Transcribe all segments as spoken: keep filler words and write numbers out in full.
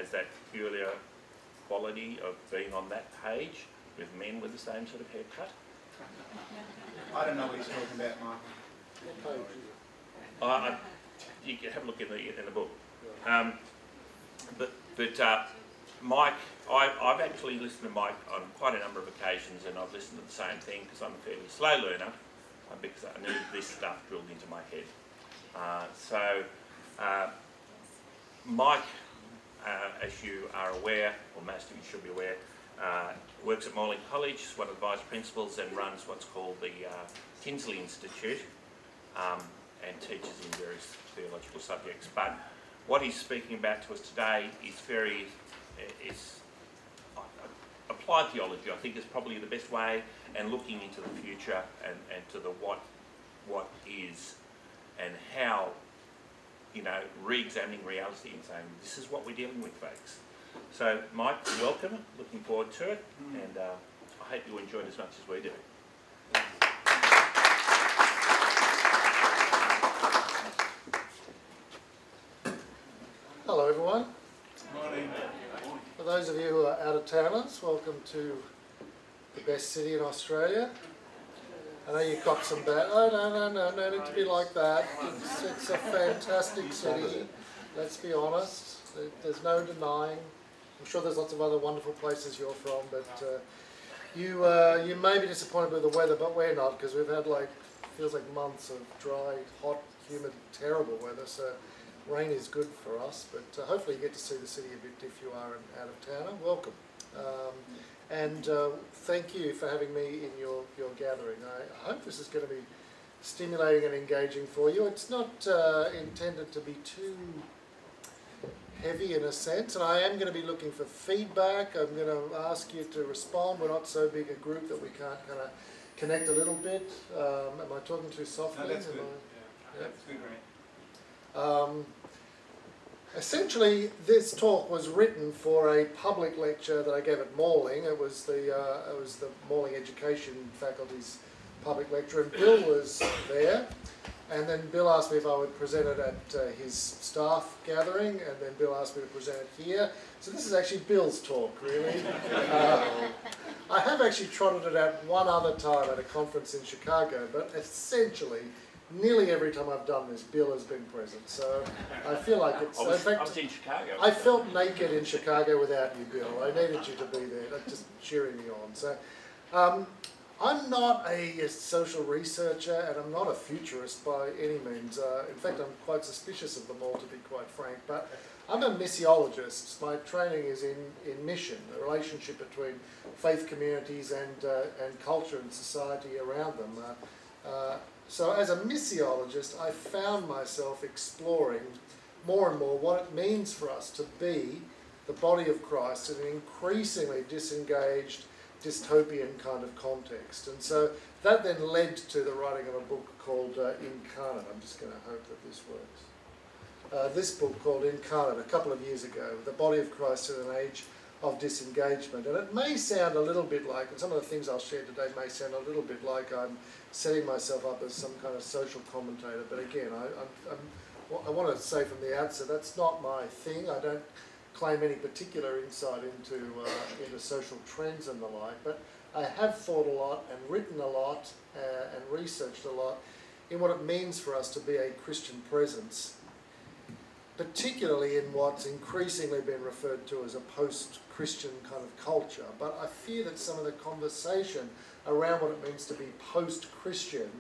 has that peculiar quality of being on that page with men with the same sort of haircut. I don't know what he's talking about, Michael. I, I, you can have a look in the in the book. Um, but but uh, Mike, I, I've actually listened to Mike on quite a number of occasions, and I've listened to the same thing because I'm a fairly slow learner, uh, because I need this stuff drilled into my head. Uh, so, uh, Mike, uh, as you are aware, or most of you should be aware, uh, works at Morling College, is one of the vice principals, and runs what's called the uh, Tinsley Institute, um, and teaches in various theological subjects. But what he's speaking about to us today is very, is uh, applied theology, I think, is probably the best way, and looking into the future and, and to the what, what is, and how, you know, re-examining reality and saying, this is what we're dealing with, folks. So, Mike, welcome, looking forward to it, and uh, I hope you enjoy it as much as we do. Hello everyone. Morning. For those of you who are out-of-towners, welcome to the best city in Australia. I know you copped some bad... Oh, no, no, no, no need to be like that. It's, it's a fantastic city, let's be honest. There's no denying. I'm sure there's lots of other wonderful places you're from, but uh, you uh, you may be disappointed with the weather, but we're not, because we've had like, feels like months of dry, hot, humid, terrible weather, so rain is good for us, but uh, hopefully you get to see the city a bit if you are an out-of-towner. Welcome. Um, and uh, thank you for having me in your, your gathering. I hope this is going to be stimulating and engaging for you. It's not uh, intended to be too heavy in a sense, and I am going to be looking for feedback. I'm going to ask you to respond. We're not so big a group that we can't kind of connect a little bit. Um, am I talking too softly? No, that's Am good. I- Yeah, yeah. that's good, right? Um, essentially, this talk was written for a public lecture that I gave at Morling. It was the uh, it was the Morling Education Faculty's public lecture, and Bill was there. And then Bill asked me if I would present it at uh, his staff gathering, and then Bill asked me to present it here. So this is actually Bill's talk, really. Uh, I have actually trotted it out one other time at a conference in Chicago, but essentially, nearly every time I've done this, Bill has been present. So I feel like it's... I was, in fact, I was in Chicago. I felt naked in Chicago without you, Bill. I needed you to be there, like, just cheering me on. So um, I'm not a social researcher, and I'm not a futurist by any means. Uh, in fact, I'm quite suspicious of them all, to be quite frank. But I'm a missiologist. My training is in, in mission, the relationship between faith communities and, uh, and culture and society around them. Uh, uh, So as a missiologist, I found myself exploring more and more what it means for us to be the body of Christ in an increasingly disengaged, dystopian kind of context. And so that then led to the writing of a book called uh, Incarnate. I'm just going to hope that this works. Uh, this book called Incarnate, a couple of years ago, The Body of Christ in an Age of Disengagement. And it may sound a little bit like, and some of the things I'll share today may sound a little bit like I'm setting myself up as some kind of social commentator, but again, I, I'm, I'm, I want to say from the outset, that's not my thing. I don't claim any particular insight into, uh, into social trends and the like, but I have thought a lot and written a lot uh, and researched a lot in what it means for us to be a Christian presence, particularly in what's increasingly been referred to as a post-Christian kind of culture. But I fear that some of the conversation around what it means to be post-Christian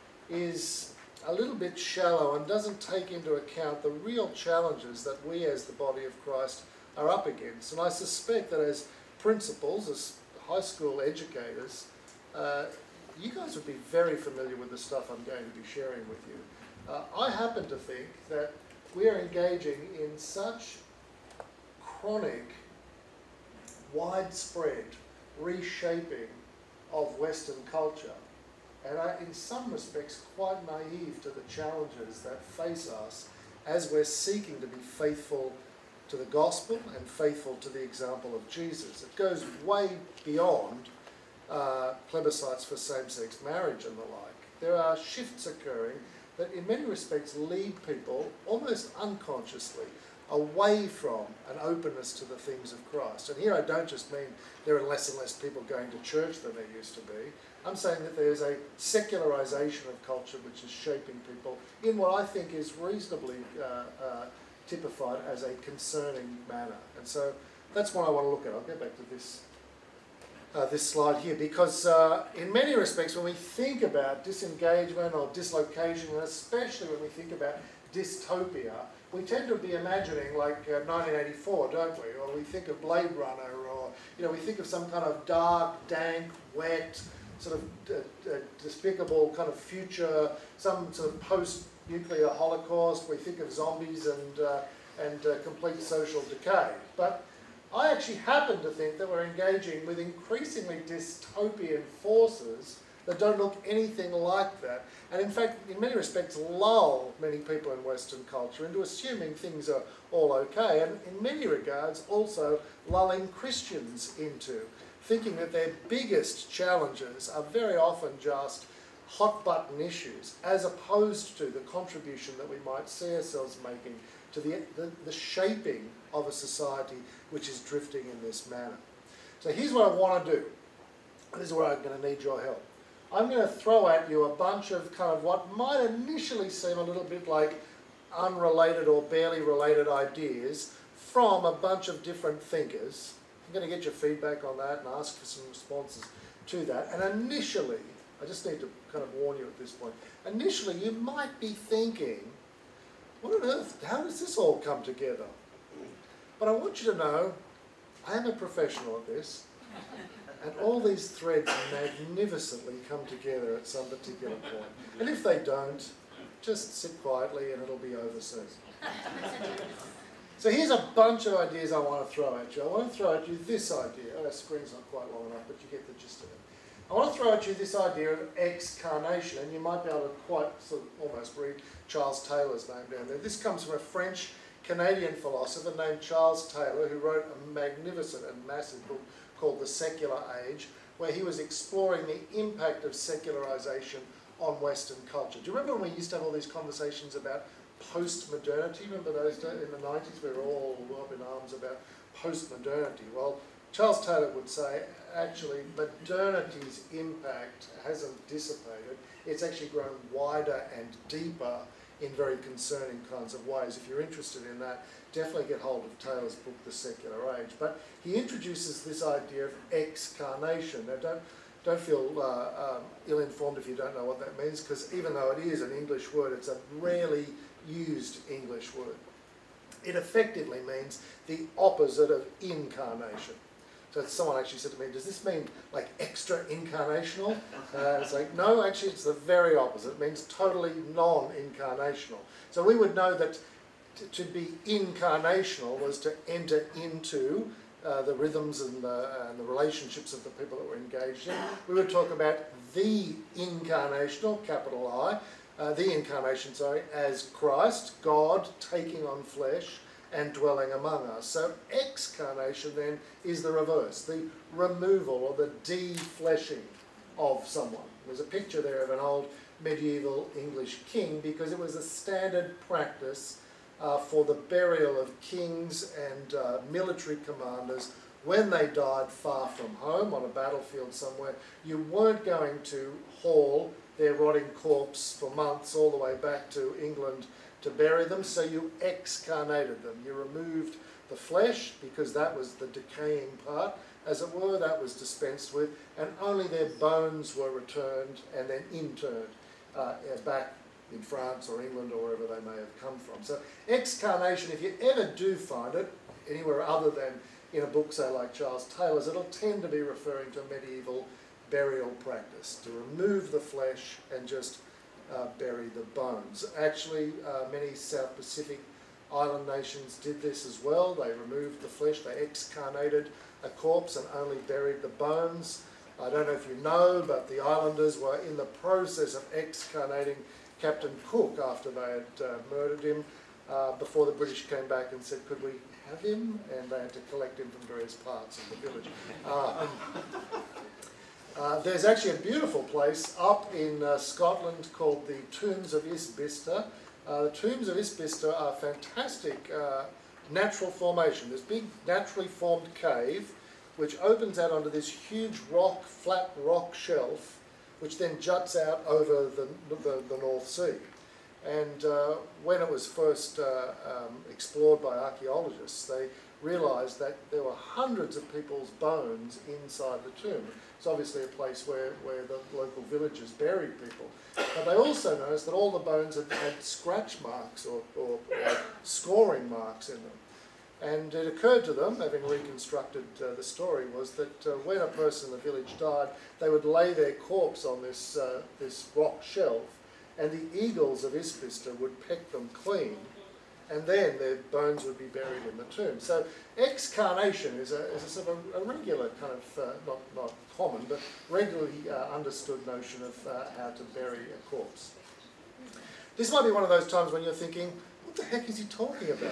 is a little bit shallow and doesn't take into account the real challenges that we as the body of Christ are up against. And I suspect that as principals, as high school educators, uh, you guys would be very familiar with the stuff I'm going to be sharing with you. Uh, I happen to think that we are engaging in such chronic, widespread reshaping of Western culture, and are in some respects quite naive to the challenges that face us as we're seeking to be faithful to the gospel and faithful to the example of Jesus. It goes way beyond uh, plebiscites for same-sex marriage and the like. There are shifts occurring that in many respects lead people, almost unconsciously, away from an openness to the things of Christ. And here I don't just mean there are less and less people going to church than there used to be. I'm saying that there's a secularisation of culture which is shaping people in what I think is reasonably uh, uh, typified as a concerning manner. And so that's what I want to look at. I'll go back to this uh, this slide here, because uh, in many respects when we think about disengagement or dislocation, and especially when we think about dystopia, we tend to be imagining like uh, nineteen eighty-four, don't we? Or we think of Blade Runner, or you know, we think of some kind of dark, dank, wet, sort of uh, uh, despicable kind of future, some sort of post-nuclear holocaust. We think of zombies and uh, and uh, complete social decay. But I actually happen to think that we're engaging with increasingly dystopian forces that don't look anything like that. And in fact, in many respects, lull many people in Western culture into assuming things are all okay, and in many regards also lulling Christians into thinking that their biggest challenges are very often just hot button issues, as opposed to the contribution that we might see ourselves making to the, the, the shaping of a society which is drifting in this manner. So here's what I want to do. This is where I'm going to need your help. I'm going to throw at you a bunch of kind of what might initially seem a little bit like unrelated or barely related ideas from a bunch of different thinkers. I'm going to get your feedback on that and ask for some responses to that. And initially, I just need to kind of warn you at this point, initially you might be thinking, what on earth, how does this all come together? But I want you to know, I am a professional at this, and all these threads magnificently come together at some particular point. And if they don't, just sit quietly and it'll be over soon. So here's a bunch of ideas I want to throw at you. I want to throw at you this idea. Oh, the screen's not quite long enough, but you get the gist of it. I want to throw at you this idea of excarnation, and you might be able to quite sort of almost read Charles Taylor's name down there. This comes from a French-Canadian philosopher named Charles Taylor, who wrote a magnificent and massive book called The Secular Age, where he was exploring the impact of secularisation on Western culture. Do you remember when we used to have all these conversations about post-modernity? Remember those days in the nineties? We were all up in arms about post-modernity. Well, Charles Taylor would say, actually, modernity's impact hasn't dissipated. It's actually grown wider and deeper in very concerning kinds of ways. If you're interested in that, definitely get hold of Taylor's book, The Secular Age. But he introduces this idea of excarnation. Now, don't, don't feel uh, um, ill-informed if you don't know what that means, because even though it is an English word, it's a rarely used English word. It effectively means the opposite of incarnation. So someone actually said to me, does this mean like extra incarnational? Uh, it's like, no, actually it's the very opposite. It means totally non-incarnational. So we would know that t- to be incarnational was to enter into uh, the rhythms and the, and the relationships of the people that were engaged in. We would talk about the incarnational, capital I, uh, the incarnation, sorry, as Christ, God taking on flesh and dwelling among us. So excarnation then is the reverse, the removal or the de-fleshing of someone. There's a picture there of an old medieval English king, because it was a standard practice uh, for the burial of kings and uh, military commanders when they died far from home on a battlefield somewhere. You weren't going to haul their rotting corpse for months all the way back to England to bury them, so you excarnated them. You removed the flesh, because that was the decaying part, as it were, that was dispensed with, and only their bones were returned and then interned uh, back in France or England or wherever they may have come from. So excarnation, if you ever do find it anywhere other than in a book, say, like Charles Taylor's, it'll tend to be referring to a medieval burial practice, to remove the flesh and just Uh, bury the bones. Actually, uh, many South Pacific island nations did this as well. They removed the flesh, they excarnated a corpse and only buried the bones. I don't know if you know, but the islanders were in the process of excarnating Captain Cook after they had uh, murdered him, uh, before the British came back and said, could we have him? And they had to collect him from various parts of the village. Uh, Uh, there's actually a beautiful place up in uh, Scotland called the Tombs of Isbister. Uh, the Tombs of Isbister are fantastic uh, natural formation, this big naturally formed cave, which opens out onto this huge rock, flat rock shelf, which then juts out over the, the, the North Sea. And uh, when it was first uh, um, explored by archaeologists, they realised that there were hundreds of people's bones inside the tomb. It's obviously a place where, where the local villagers buried people. But they also noticed that all the bones had, had scratch marks or, or, or scoring marks in them. And it occurred to them, having reconstructed uh, the story, was that uh, when a person in the village died, they would lay their corpse on this, uh, this rock shelf, and the eagles of Isbister would peck them clean, and then their bones would be buried in the tomb. So excarnation is a, is a sort of a, a regular kind of, uh, not, not common, but regularly uh, understood notion of uh, how to bury a corpse. This might be one of those times when you're thinking, what the heck is he talking about?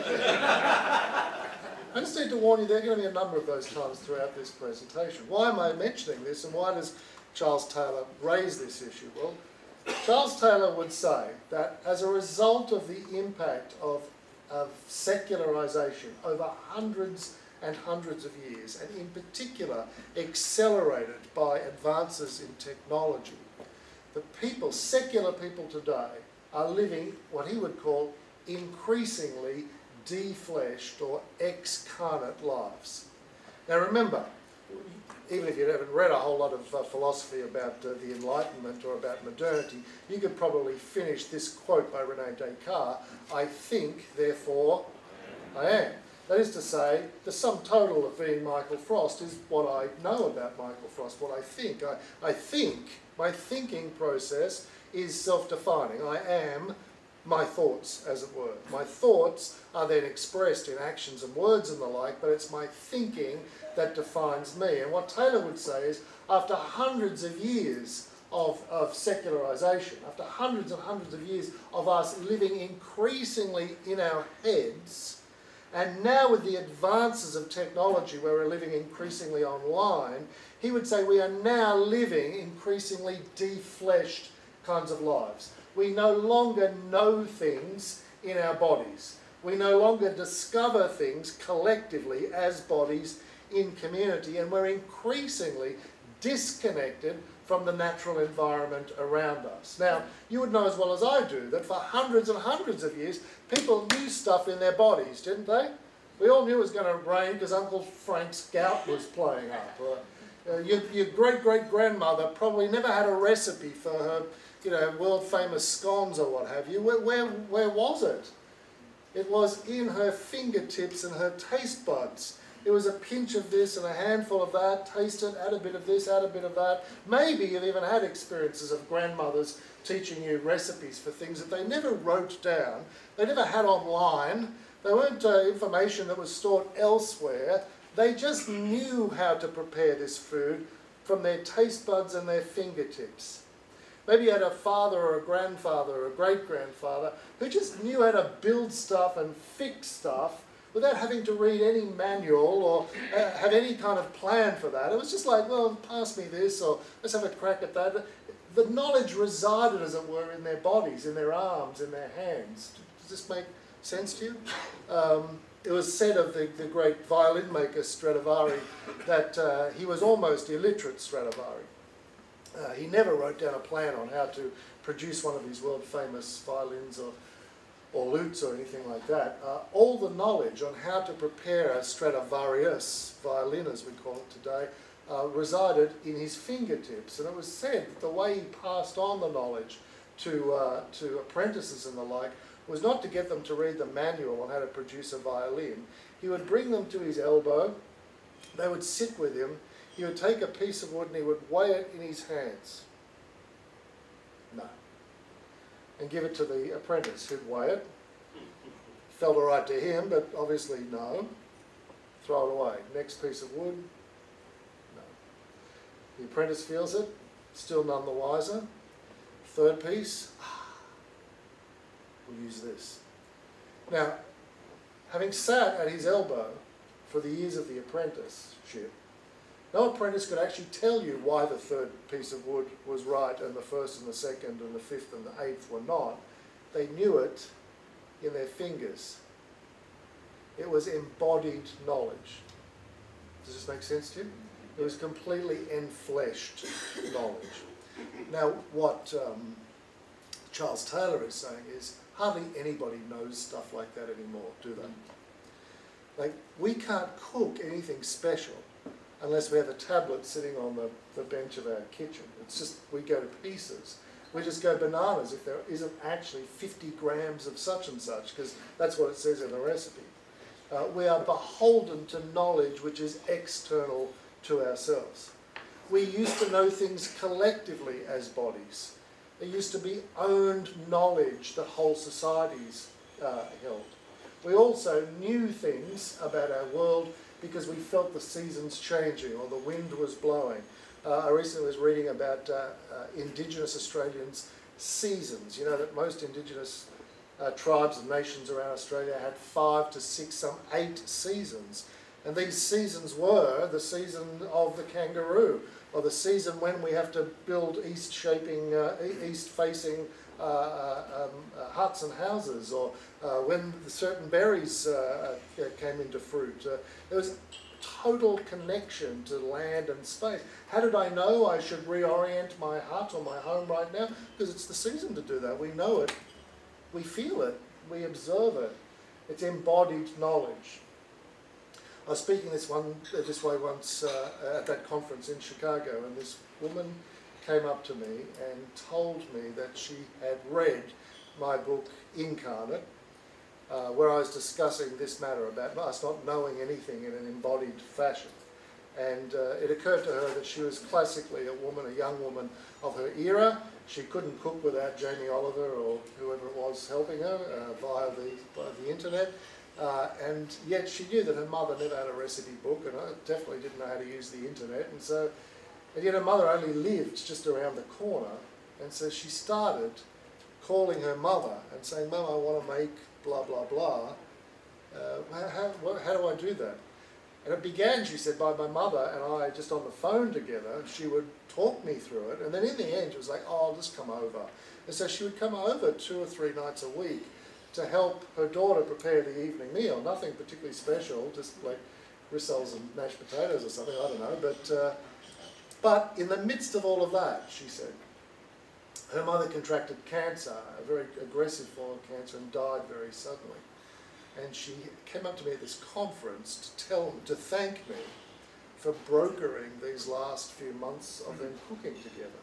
I just need to warn you, there are going to be a number of those times throughout this presentation. Why am I mentioning this, and why does Charles Taylor raise this issue? Well, Charles Taylor would say that as a result of the impact of, of secularisation over hundreds and hundreds of years, and in particular accelerated by advances in technology, the people, secular people today, are living what he would call increasingly defleshed or excarnate lives. Now remember, even if you haven't read a whole lot of uh, philosophy about uh, the Enlightenment or about modernity, you could probably finish this quote by René Descartes, I think, therefore I am. That is to say, the sum total of being Michael Frost is what I know about Michael Frost, what I think. I, I think, my thinking process is self-defining. I am my thoughts, as it were. My thoughts are then expressed in actions and words and the like, but it's my thinking that defines me. And what Taylor would say is, after hundreds of years of, of secularisation, after hundreds and hundreds of years of us living increasingly in our heads, and now with the advances of technology where we're living increasingly online, he would say we are now living increasingly defleshed kinds of lives. We no longer know things in our bodies. We no longer discover things collectively as bodies in community, and we're increasingly disconnected from the natural environment around us. Now, you would know as well as I do that for hundreds and hundreds of years, people knew stuff in their bodies, didn't they? We all knew it was going to rain because Uncle Frank's gout was playing up. Or, uh, your your great-great-grandmother probably never had a recipe for her, you know, world-famous scones or what have you. Where, where, where was it? It was in her fingertips and her taste buds. It was a pinch of this and a handful of that, taste it, add a bit of this, add a bit of that. Maybe you've even had experiences of grandmothers teaching you recipes for things that they never wrote down, they never had online, they weren't uh, information that was stored elsewhere. They just knew how to prepare this food from their taste buds and their fingertips. Maybe you had a father or a grandfather or a great-grandfather who just knew how to build stuff and fix stuff without having to read any manual or uh, have any kind of plan for that. It was just like, well, pass me this, or let's have a crack at that. The knowledge resided, as it were, in their bodies, in their arms, in their hands. Does this make sense to you? Um, it was said of the, the great violin maker Stradivari that uh, he was almost illiterate, Stradivari. Uh, he never wrote down a plan on how to produce one of his world-famous violins or or lutes or anything like that. Uh, all the knowledge on how to prepare a Stradivarius violin, as we call it today, uh, resided in his fingertips. And it was said that the way he passed on the knowledge to, uh, to apprentices and the like was not to get them to read the manual on how to produce a violin. He would bring them to his elbow, they would sit with him, he would take a piece of wood and he would weigh it in his hands. No. And give it to the apprentice who'd weigh it. Felt all right to him, but obviously no. Throw it away. Next piece of wood. No. The apprentice feels it, still none the wiser. Third piece. We'll use this. Now, having sat at his elbow for the years of the apprenticeship, no apprentice could actually tell you why the third piece of wood was right and the first and the second and the fifth and the eighth were not. They knew it in their fingers. It was embodied knowledge. Does this make sense to you? It was completely enfleshed knowledge. Now, what um, Charles Taylor is saying is hardly anybody knows stuff like that anymore, do they? Like, we can't cook anything special unless we have a tablet sitting on the, the bench of our kitchen. It's just, we go to pieces. We just go bananas if there isn't actually fifty grams of such and such, because that's what it says in the recipe. Uh, we are beholden to knowledge which is external to ourselves. We used to know things collectively as bodies. There used to be owned knowledge that whole societies uh, held. We also knew things about our world because we felt the seasons changing or the wind was blowing. Uh, I recently was reading about uh, uh, Indigenous Australians' seasons. You know that most Indigenous uh, tribes and nations around Australia had five to six, some eight seasons. And these seasons were the season of the kangaroo, or the season when we have to build east-shaping, uh, east-facing uh, uh, um, uh, huts and houses, or uh, when certain berries uh, uh, came into fruit. Uh, there was total connection to land and space. How did I know I should reorient my hut or my home right now? Because it's the season to do that. We know it, we feel it, we observe it. It's embodied knowledge. I was speaking this one this way once uh, at that conference in Chicago, and this woman came up to me and told me that she had read my book Incarnate, uh, where I was discussing this matter about us not knowing anything in an embodied fashion. And uh, it occurred to her that she was classically a woman, a young woman of her era. She couldn't cook without Jamie Oliver or whoever it was helping her uh, via the via the internet. Uh, and yet she knew that her mother never had a recipe book, and I definitely didn't know how to use the internet. And so, and yet her mother only lived just around the corner. And so she started calling her mother and saying, "Mum, I want to make blah, blah, blah. Uh, how, how, how do I do that?" And it began, she said, by my mother and I just on the phone together. She would talk me through it. And then in the end, she was like, "Oh, I'll just come over." And so she would come over two or three nights a week to help her daughter prepare the evening meal. Nothing particularly special, just like rissoles and mashed potatoes or something, I don't know. But, uh, but in the midst of all of that, she said, her mother contracted cancer, a very aggressive form of cancer, and died very suddenly. And she came up to me at this conference to tell, to thank me for brokering these last few months of them cooking together.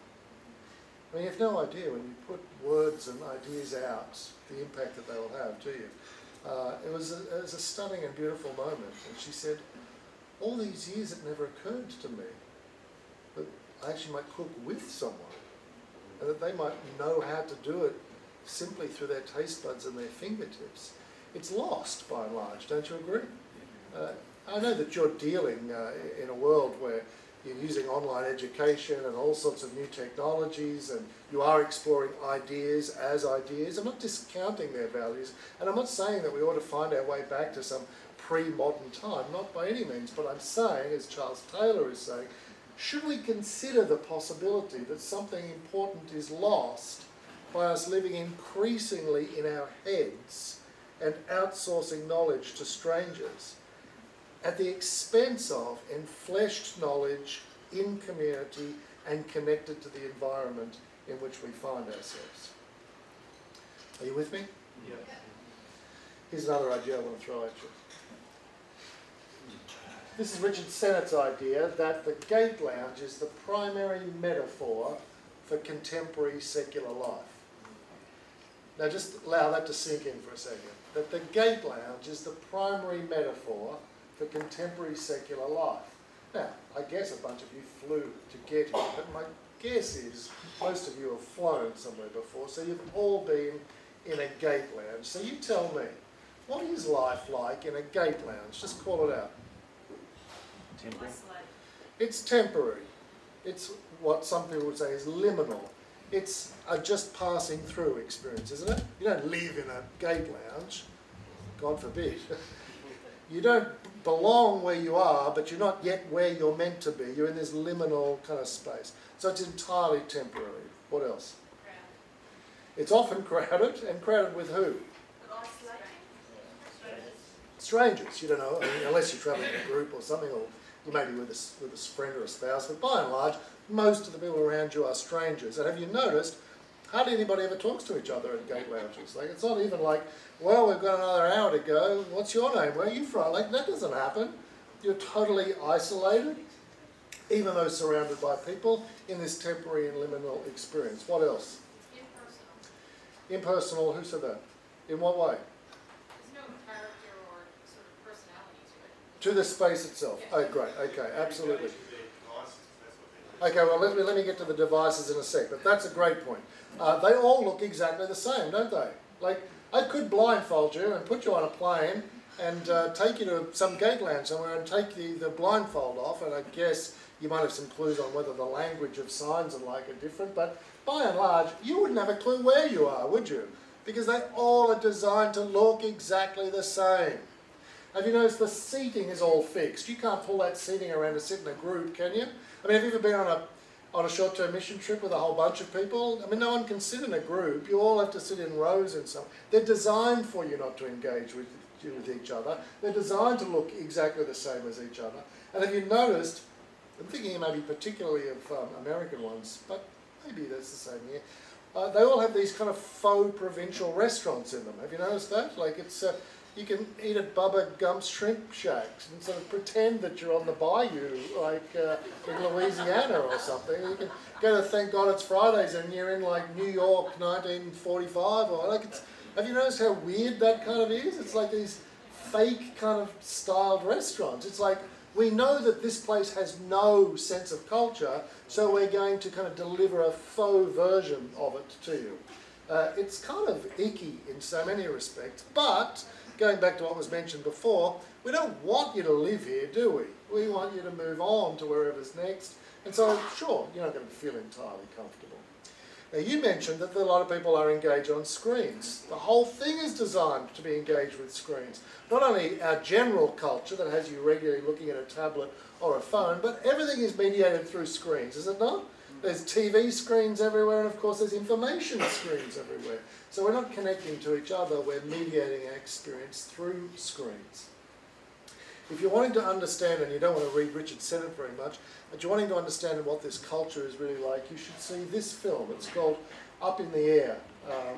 I mean, you have no idea when you put words and ideas out, the impact that they will have, do you? Uh, it, was a, it was a stunning and beautiful moment. And she said, all these years it never occurred to me that I actually might cook with someone, and that they might know how to do it simply through their taste buds and their fingertips. It's lost by and large, don't you agree? Uh, I know that you're dealing uh, in a world where you're using online education and all sorts of new technologies, and you are exploring ideas as ideas. I'm not discounting their values, and I'm not saying that we ought to find our way back to some pre-modern time, not by any means, but I'm saying, as Charles Taylor is saying, should we consider the possibility that something important is lost by us living increasingly in our heads and outsourcing knowledge to strangers, at the expense of enfleshed knowledge in community and connected to the environment in which we find ourselves? Are you with me? Yeah. Here's another idea I want to throw at you. This is Richard Sennett's idea that the gate lounge is the primary metaphor for contemporary secular life. Now just allow that to sink in for a second. That the gate lounge is the primary metaphor for contemporary secular life. Now, I guess a bunch of you flew to get here, but my guess is most of you have flown somewhere before, so you've all been in a gate lounge. So you tell me, what is life like in a gate lounge? Just call it out. Temporary. It's temporary. It's what some people would say is liminal. It's a just passing through experience, isn't it? You don't live in a gate lounge, God forbid. You don't belong where you are, but you're not yet where you're meant to be. You're in this liminal kind of space. So it's entirely temporary. What else? Crowded. It's often crowded, and crowded with who? strangers. You don't know, I mean, unless you're travelling in a group or something, or you may be with a, with a friend or a spouse, but by and large, most of the people around you are strangers. And have you noticed, hardly anybody ever talks to each other at gate lounges. Like, it's not even like, well, we've got another hour to go, what's your name, where are you from? Like, that doesn't happen. You're totally isolated, even though surrounded by people, in this temporary and liminal experience. What else? Impersonal. Impersonal, who said that? In what way? There's no character or sort of personality to it. To the space itself. Oh, great. Okay, absolutely. Okay, well, let me, let me get to the devices in a sec, but that's a great point. Uh, they all look exactly the same, don't they? Like, I could blindfold you and put you on a plane and uh, take you to some gate lounge somewhere and take the, the blindfold off, and I guess you might have some clues on whether the language of signs and like are different, but by and large, you wouldn't have a clue where you are, would you? Because they all are designed to look exactly the same. Have you noticed the seating is all fixed? You can't pull that seating around to sit in a group, can you? I mean, have you ever been on a on a short-term mission trip with a whole bunch of people? I mean, no one can sit in a group. You all have to sit in rows and so. They're designed for you not to engage with, with each other. They're designed to look exactly the same as each other. And have you noticed, I'm thinking maybe particularly of um, American ones, but maybe that's the same here. Uh, they all have these kind of faux provincial restaurants in them. Have you noticed that? Like it's, uh, you can eat at Bubba Gump's Shrimp Shacks and sort of pretend that you're on the bayou, like uh, in Louisiana or something. You can go to Thank God It's Fridays and you're in like New York nineteen forty-five or like it's. Have you noticed how weird that kind of is? It's like these fake kind of styled restaurants. It's like, we know that this place has no sense of culture, so we're going to kind of deliver a faux version of it to you. Uh, it's kind of icky in so many respects, but going back to what was mentioned before, we don't want you to live here, do we? We want you to move on to wherever's next, and so sure, you're not going to feel entirely comfortable. Now you mentioned that a lot of people are engaged on screens. The whole thing is designed to be engaged with screens. Not only our general culture that has you regularly looking at a tablet or a phone, but everything is mediated through screens, is it not? There's T V screens everywhere, and of course there's information screens everywhere. So we're not connecting to each other, we're mediating our experience through screens. If you're wanting to understand, and you don't want to read Richard Sennett very much, but you're wanting to understand what this culture is really like, you should see this film. It's called Up in the Air, um,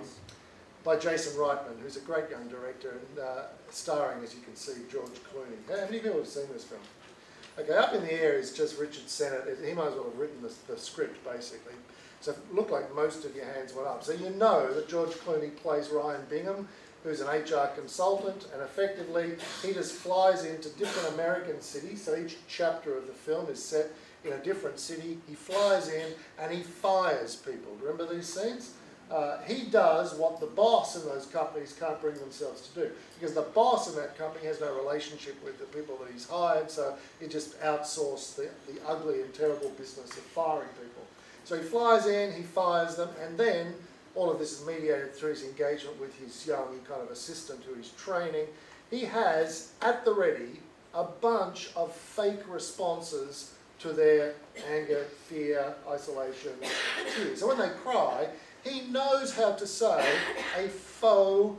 by Jason Reitman, who's a great young director, and uh, starring, as you can see, George Clooney. How many people have seen this film? Okay, Up in the Air is just Richard Sennett. He might as well have written the, the script, basically. So it looked like most of your hands went up. So you know that George Clooney plays Ryan Bingham, who's an H R consultant, and effectively he just flies into different American cities. So each chapter of the film is set in a different city. He flies in and he fires people. Remember these scenes? Uh, he does what the boss in those companies can't bring themselves to do, because the boss in that company has no relationship with the people that he's hired, so he just outsourced the, the ugly and terrible business of firing people. So he flies in, he fires them, and then all of this is mediated through his engagement with his young kind of assistant who he's training. He has, at the ready, a bunch of fake responses to their anger, fear, isolation, tears. So when they cry, he knows how to say a faux,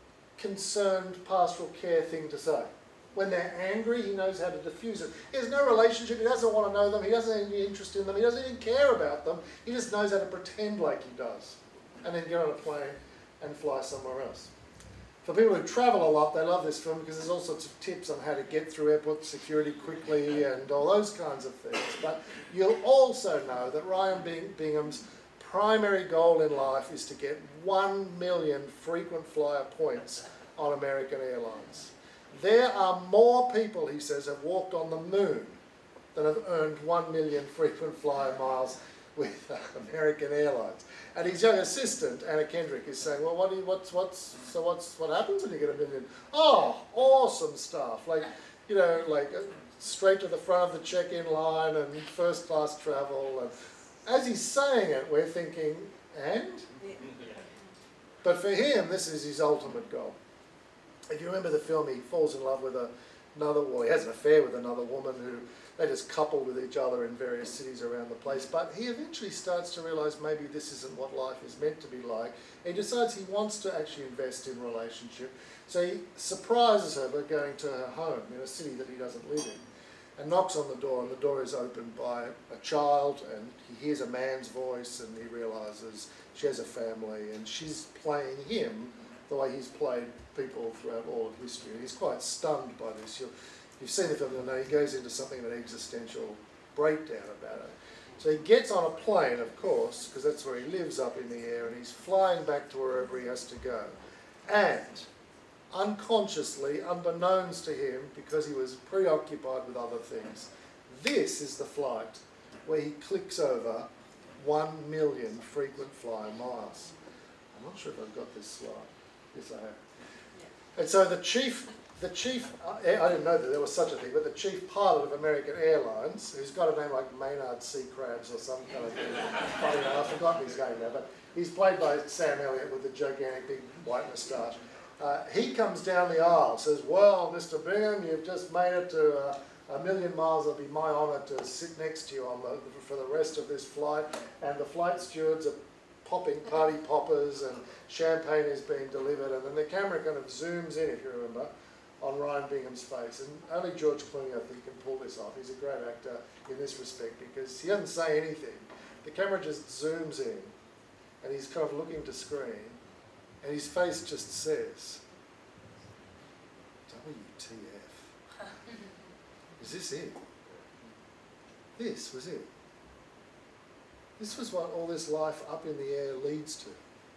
concerned pastoral care thing to say. When they're angry, he knows how to diffuse it. He has no relationship, he doesn't want to know them, he doesn't have any interest in them, he doesn't even care about them, he just knows how to pretend like he does. And then get on a plane and fly somewhere else. For people who travel a lot, they love this film because there's all sorts of tips on how to get through airport security quickly and all those kinds of things. But you'll also know that Ryan Bing- Bingham's primary goal in life is to get one million frequent flyer points on American Airlines. There are more people, he says, have walked on the moon than have earned one million frequent flyer miles with uh, American Airlines. And his young assistant, Anna Kendrick, is saying, well, what do you, what's, what's, so what's, what happens when you get a million? Oh, awesome stuff. Like, you know, like uh, straight to the front of the check-in line and first class travel. And as he's saying it, we're thinking, and? But for him, this is his ultimate goal. If you remember the film, he falls in love with a, another, well, he has an affair with another woman who they just couple with each other in various cities around the place. But he eventually starts to realise maybe this isn't what life is meant to be like. He decides he wants to actually invest in relationship. So he surprises her by going to her home in a city that he doesn't live in, and knocks on the door, and the door is opened by a child, and he hears a man's voice, and he realises she has a family, and she's playing him the way he's played people throughout all of history. He's quite stunned by this. You'll, you've seen the film, you'll know he goes into something of an existential breakdown about it. So he gets on a plane, of course, because that's where he lives, up in the air, and he's flying back to wherever he has to go. And unconsciously, unbeknownst to him, because he was preoccupied with other things, this is the flight where he clicks over one million frequent flyer miles. I'm not sure if I've got this slide. Yes, I have. And so the chief, the chief, I didn't know that there was such a thing, but the chief pilot of American Airlines, who's got a name like Maynard C. Krabs or some kind of thing, I don't know, I've forgotten his name now, but he's played by Sam Elliott with the gigantic big white moustache. Uh, he comes down the aisle, says, well, Mister Bingham, you've just made it to uh, a million miles. It'll be my honour to sit next to you on the, for the rest of this flight. And the flight stewards are popping party poppers, and champagne is being delivered, and then the camera kind of zooms in, if you remember, on Ryan Bingham's face. And only George Clooney, I think, can pull this off. He's a great actor in this respect because he doesn't say anything. The camera just zooms in, and he's kind of looking to screen, and his face just says, W T F. Is this it? This was it. This was what all this life up in the air leads to.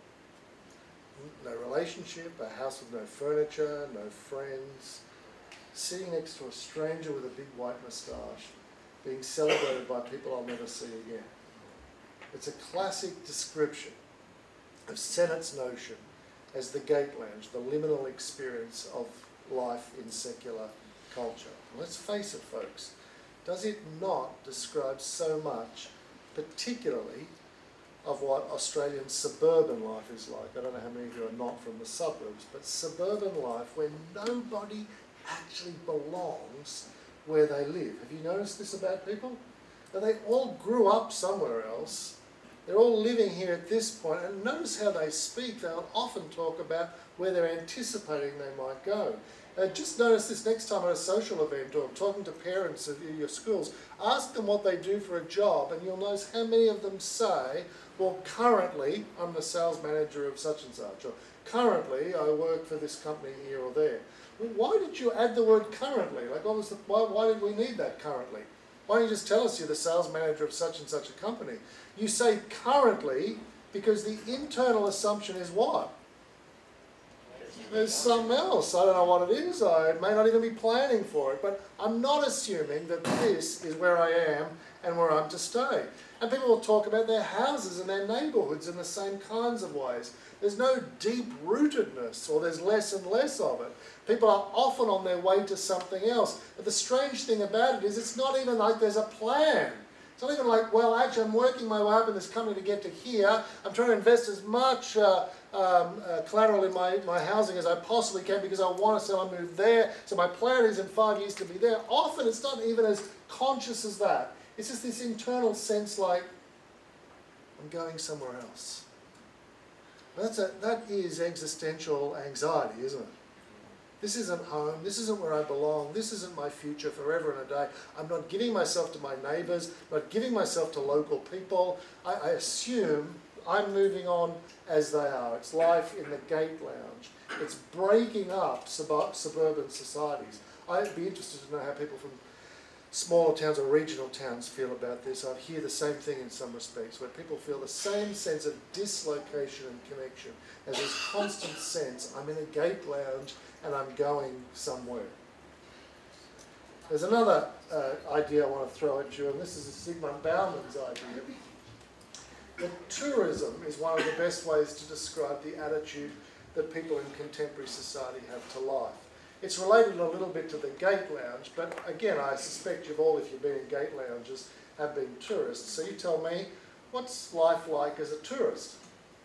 No relationship, a house with no furniture, no friends, sitting next to a stranger with a big white moustache, being celebrated by people I'll never see again. It's a classic description of Sennett's notion as the gate lounge, the liminal experience of life in secular culture. Let's face it, folks, does it not describe so much, particularly of what Australian suburban life is like? I don't know how many of you are not from the suburbs, but suburban life where nobody actually belongs where they live. Have you noticed this about people? That they all grew up somewhere else. They're all living here at this point, and notice how they speak. They'll often talk about where they're anticipating they might go. Uh, just notice this next time at a social event or talking to parents of your schools. Ask them what they do for a job, and you'll notice how many of them say, well, currently I'm the sales manager of such and such, or currently I work for this company here or there. Well, why did you add the word currently? Like, what was the, why, why did we need that currently? Why don't you just tell us you're the sales manager of such and such a company? You say currently because the internal assumption is what? There's something else. I don't know what it is. I may not even be planning for it. But I'm not assuming that this is where I am and where I'm to stay. And people will talk about their houses and their neighbourhoods in the same kinds of ways. There's no deep-rootedness, or there's less and less of it. People are often on their way to something else. But the strange thing about it is it's not even like there's a plan. It's not even like, well, actually, I'm working my way up in this company to get to here. I'm trying to invest as much uh, um, uh, collateral in my, my housing as I possibly can because I want to sell and move there. So my plan is in five years to be there. Often it's not even as conscious as that. It's just this internal sense like, I'm going somewhere else. That's a, that is existential anxiety, isn't it? This isn't home, this isn't where I belong, this isn't my future forever and a day. I'm not giving myself to my neighbours, not giving myself to local people. I, I assume I'm moving on as they are. It's life in the gate lounge. It's breaking up sub- suburban societies. I'd be interested to know how people from smaller towns or regional towns feel about this. I hear the same thing in some respects, where people feel the same sense of dislocation and connection as this constant sense, I'm in a gate lounge and I'm going somewhere. There's another uh, idea I want to throw at you, and this is Zygmunt Bauman's idea. That tourism is one of the best ways to describe the attitude that people in contemporary society have to life. It's related a little bit to the gate lounge, but again, I suspect you've all, if you've been in gate lounges, have been tourists. So you tell me, what's life like as a tourist?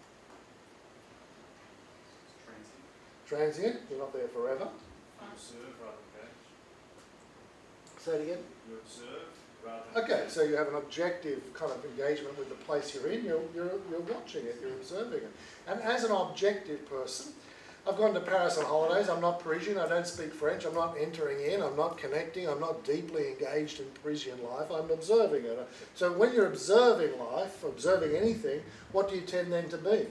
Transient. Transient, you're not there forever. You observe rather than engage. Say it again. You observe rather than Okay, so you have an objective kind of engagement with the place you're in, you're, you're, you're watching it, you're observing it. And as an objective person, I've gone to Paris on holidays. I'm not Parisian. I don't speak French. I'm not entering in. I'm not connecting. I'm not deeply engaged in Parisian life. I'm observing it. So when you're observing life, observing anything, what do you tend then to be?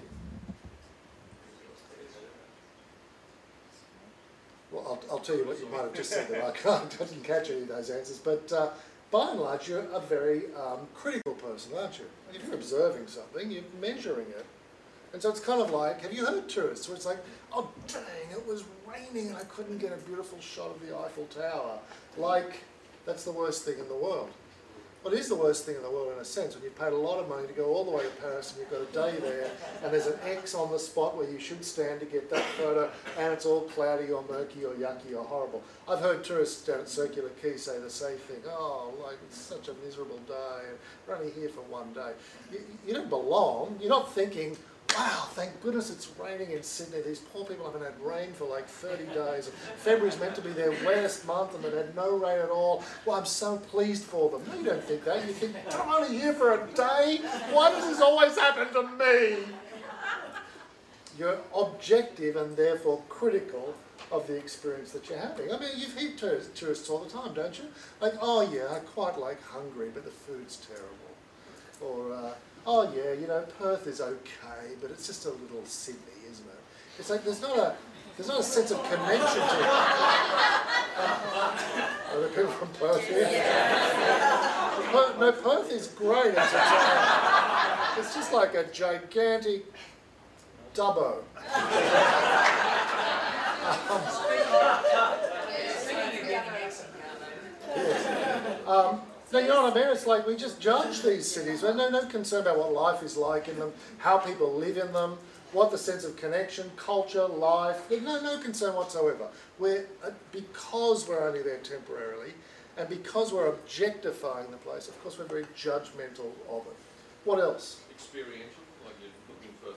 Well, I'll, I'll tell you what you might have just said that I can't, I didn't catch any of those answers. But uh, by and large, you're a very um, critical person, aren't you? If you're observing something, you're measuring it. And so it's kind of like, have you heard tourists where it's like, oh dang, it was raining and I couldn't get a beautiful shot of the Eiffel Tower. Like, that's the worst thing in the world. Well, it is the worst thing in the world in a sense, when you paid a lot of money to go all the way to Paris and you've got a day there and there's an X on the spot where you should stand to get that photo and it's all cloudy or murky or yucky or horrible. I've heard tourists down at Circular Quay say the same thing, oh, like it's such a miserable day and we're only here for one day. You, you don't belong, you're not thinking, wow, thank goodness it's raining in Sydney. These poor people haven't had rain for like thirty days. February's meant to be their wettest month and they've had no rain at all. Well, I'm so pleased for them. No, you don't think that. You think, I'm only here for a day? Why does this always happen to me? You're objective and therefore critical of the experience that you're having. I mean, you've heard tourists, tourists all the time, don't you? Like, oh yeah, I quite like Hungary, but the food's terrible. Or, uh, oh yeah, you know, Perth is okay, but it's just a little Sydney, isn't it? It's like there's not a there's not a sense of connection to it. Are there people from Perth here? Perth, no, Perth is great. It's, a, it's just like a gigantic dubbo. um, yes. um, No, you know what I mean? It's like we just judge these cities. We're no, no concern about what life is like in them, how people live in them, what the sense of connection, culture, life. There's no, no concern whatsoever. We're, uh, because we're only there temporarily, and because we're objectifying the place, of course we're very judgmental of it. What else? Experiential, like you're looking for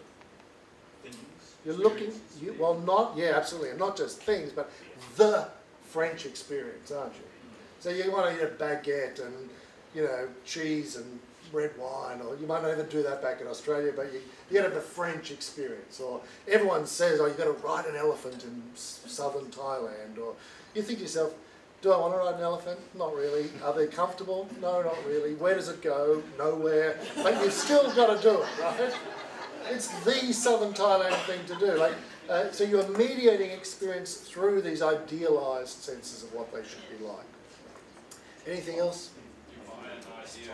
things. You're looking, you, well not, yeah, absolutely, and not just things, but the French experience, aren't you? So you want to eat a baguette and, you know, cheese and red wine, or you might not even do that back in Australia, but you, you got to have the French experience. Or everyone says, oh, you've got to ride an elephant in southern Thailand. Or you think to yourself, do I want to ride an elephant? Not really. Are they comfortable? No, not really. Where does it go? Nowhere. But you've still got to do it, right? It's the southern Thailand thing to do. Like, uh, so you're mediating experience through these idealised senses of what they should be like. Anything else? You buy an idea.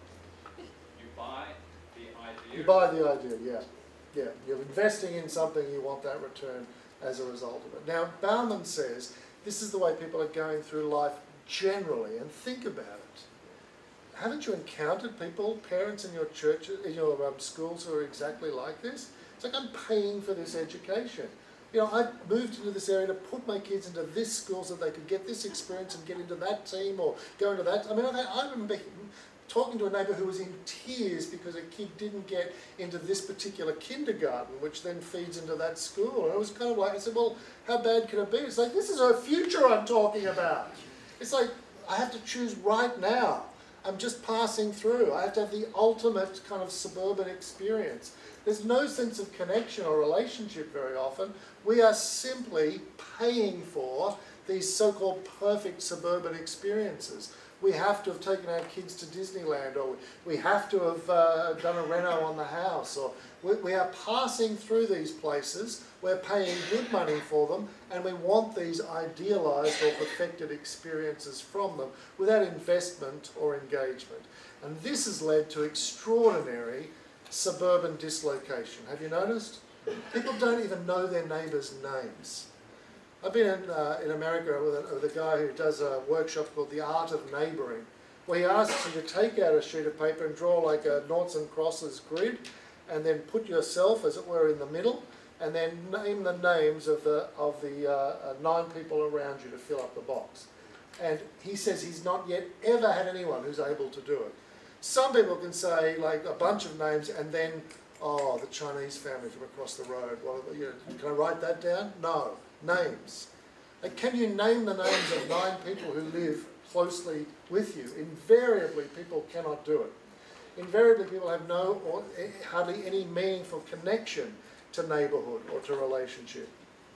You buy the idea. You buy the idea, yeah. Yeah, you're investing in something, you want that return as a result of it. Now, Bauman says this is the way people are going through life generally, and think about it. Haven't you encountered people, parents in your churches, in your um, schools who are exactly like this? It's like, I'm paying for this education. You know, I moved into this area to put my kids into this school so they could get this experience and get into that team or go into that. I mean, I, I remember talking to a neighbour who was in tears because a kid didn't get into this particular kindergarten, which then feeds into that school. And it was kind of like, I said, well, how bad can it be? It's like, this is her future I'm talking about. It's like, I have to choose right now. I'm just passing through. I have to have the ultimate kind of suburban experience. There's no sense of connection or relationship very often. We are simply paying for these so-called perfect suburban experiences. We have to have taken our kids to Disneyland, or we have to have uh, done a reno on the house, or we, we are passing through these places, we're paying good money for them, and we want these idealised or perfected experiences from them without investment or engagement. And this has led to extraordinary suburban dislocation. Have you noticed? People don't even know their neighbours' names. I've been in, uh, in America with a, with a guy who does a workshop called The Art of Neighbouring, where he asks you to take out a sheet of paper and draw like a noughts and crosses grid, and then put yourself, as it were, in the middle, and then name the names of the, of the uh, uh, nine people around you to fill up the box. And he says he's not yet ever had anyone who's able to do it. Some people can say like a bunch of names and then, oh, the Chinese family from across the road. Well, you know, can I write that down? No. Names. Like, can you name the names of nine people who live closely with you? Invariably, people cannot do it. Invariably, people have no or hardly any meaningful connection to neighbourhood or to relationship.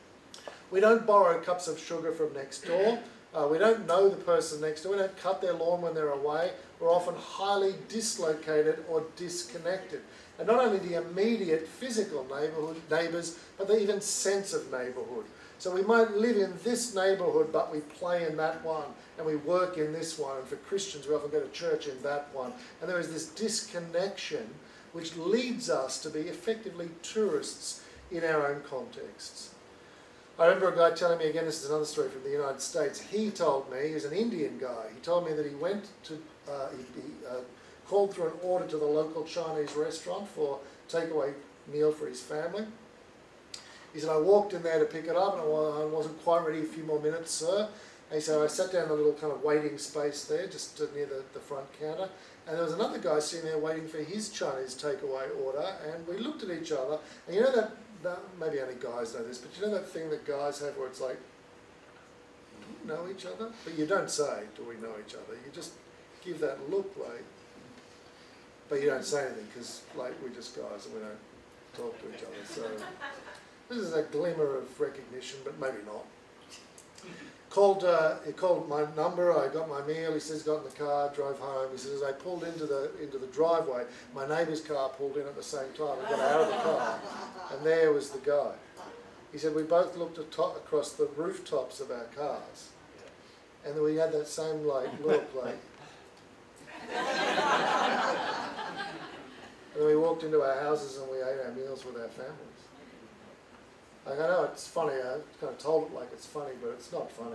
We don't borrow cups of sugar from next door. Uh, we don't know the person next door. We don't cut their lawn when they're away. We're often highly dislocated or disconnected. And not only the immediate physical neighbourhood neighbours, but the even sense of neighbourhood. So we might live in this neighbourhood, but we play in that one, and we work in this one. And for Christians, we often go to church in that one. And there is this disconnection which leads us to be effectively tourists in our own contexts. I remember a guy telling me, again, this is another story from the United States. He told me, he's an Indian guy, he told me that he went to, uh, he, he uh, called through an order to the local Chinese restaurant for a takeaway meal for his family. He said, I walked in there to pick it up and I wasn't quite ready, a few more minutes, sir. And he said, I sat down in a little kind of waiting space there, just near the, the front counter. And there was another guy sitting there waiting for his Chinese takeaway order. And we looked at each other. And you know that, that, maybe only guys know this, but you know that thing that guys have where it's like, do we know each other? But you don't say, do we know each other? You just give that look like, but you don't say anything because like we're just guys and we don't talk to each other. So this is a glimmer of recognition, but maybe not. Called, uh, he called my number, I got my meal, he says got in the car, drove home. He says as I pulled into the into the driveway, my neighbour's car pulled in at the same time. I got out of the car and there was the guy. He said we both looked atop, across the rooftops of our cars and then we had that same like look like. And then we walked into our houses and we ate our meals with our families. Like, I know it's funny, I kind of told it like it's funny, but it's not funny.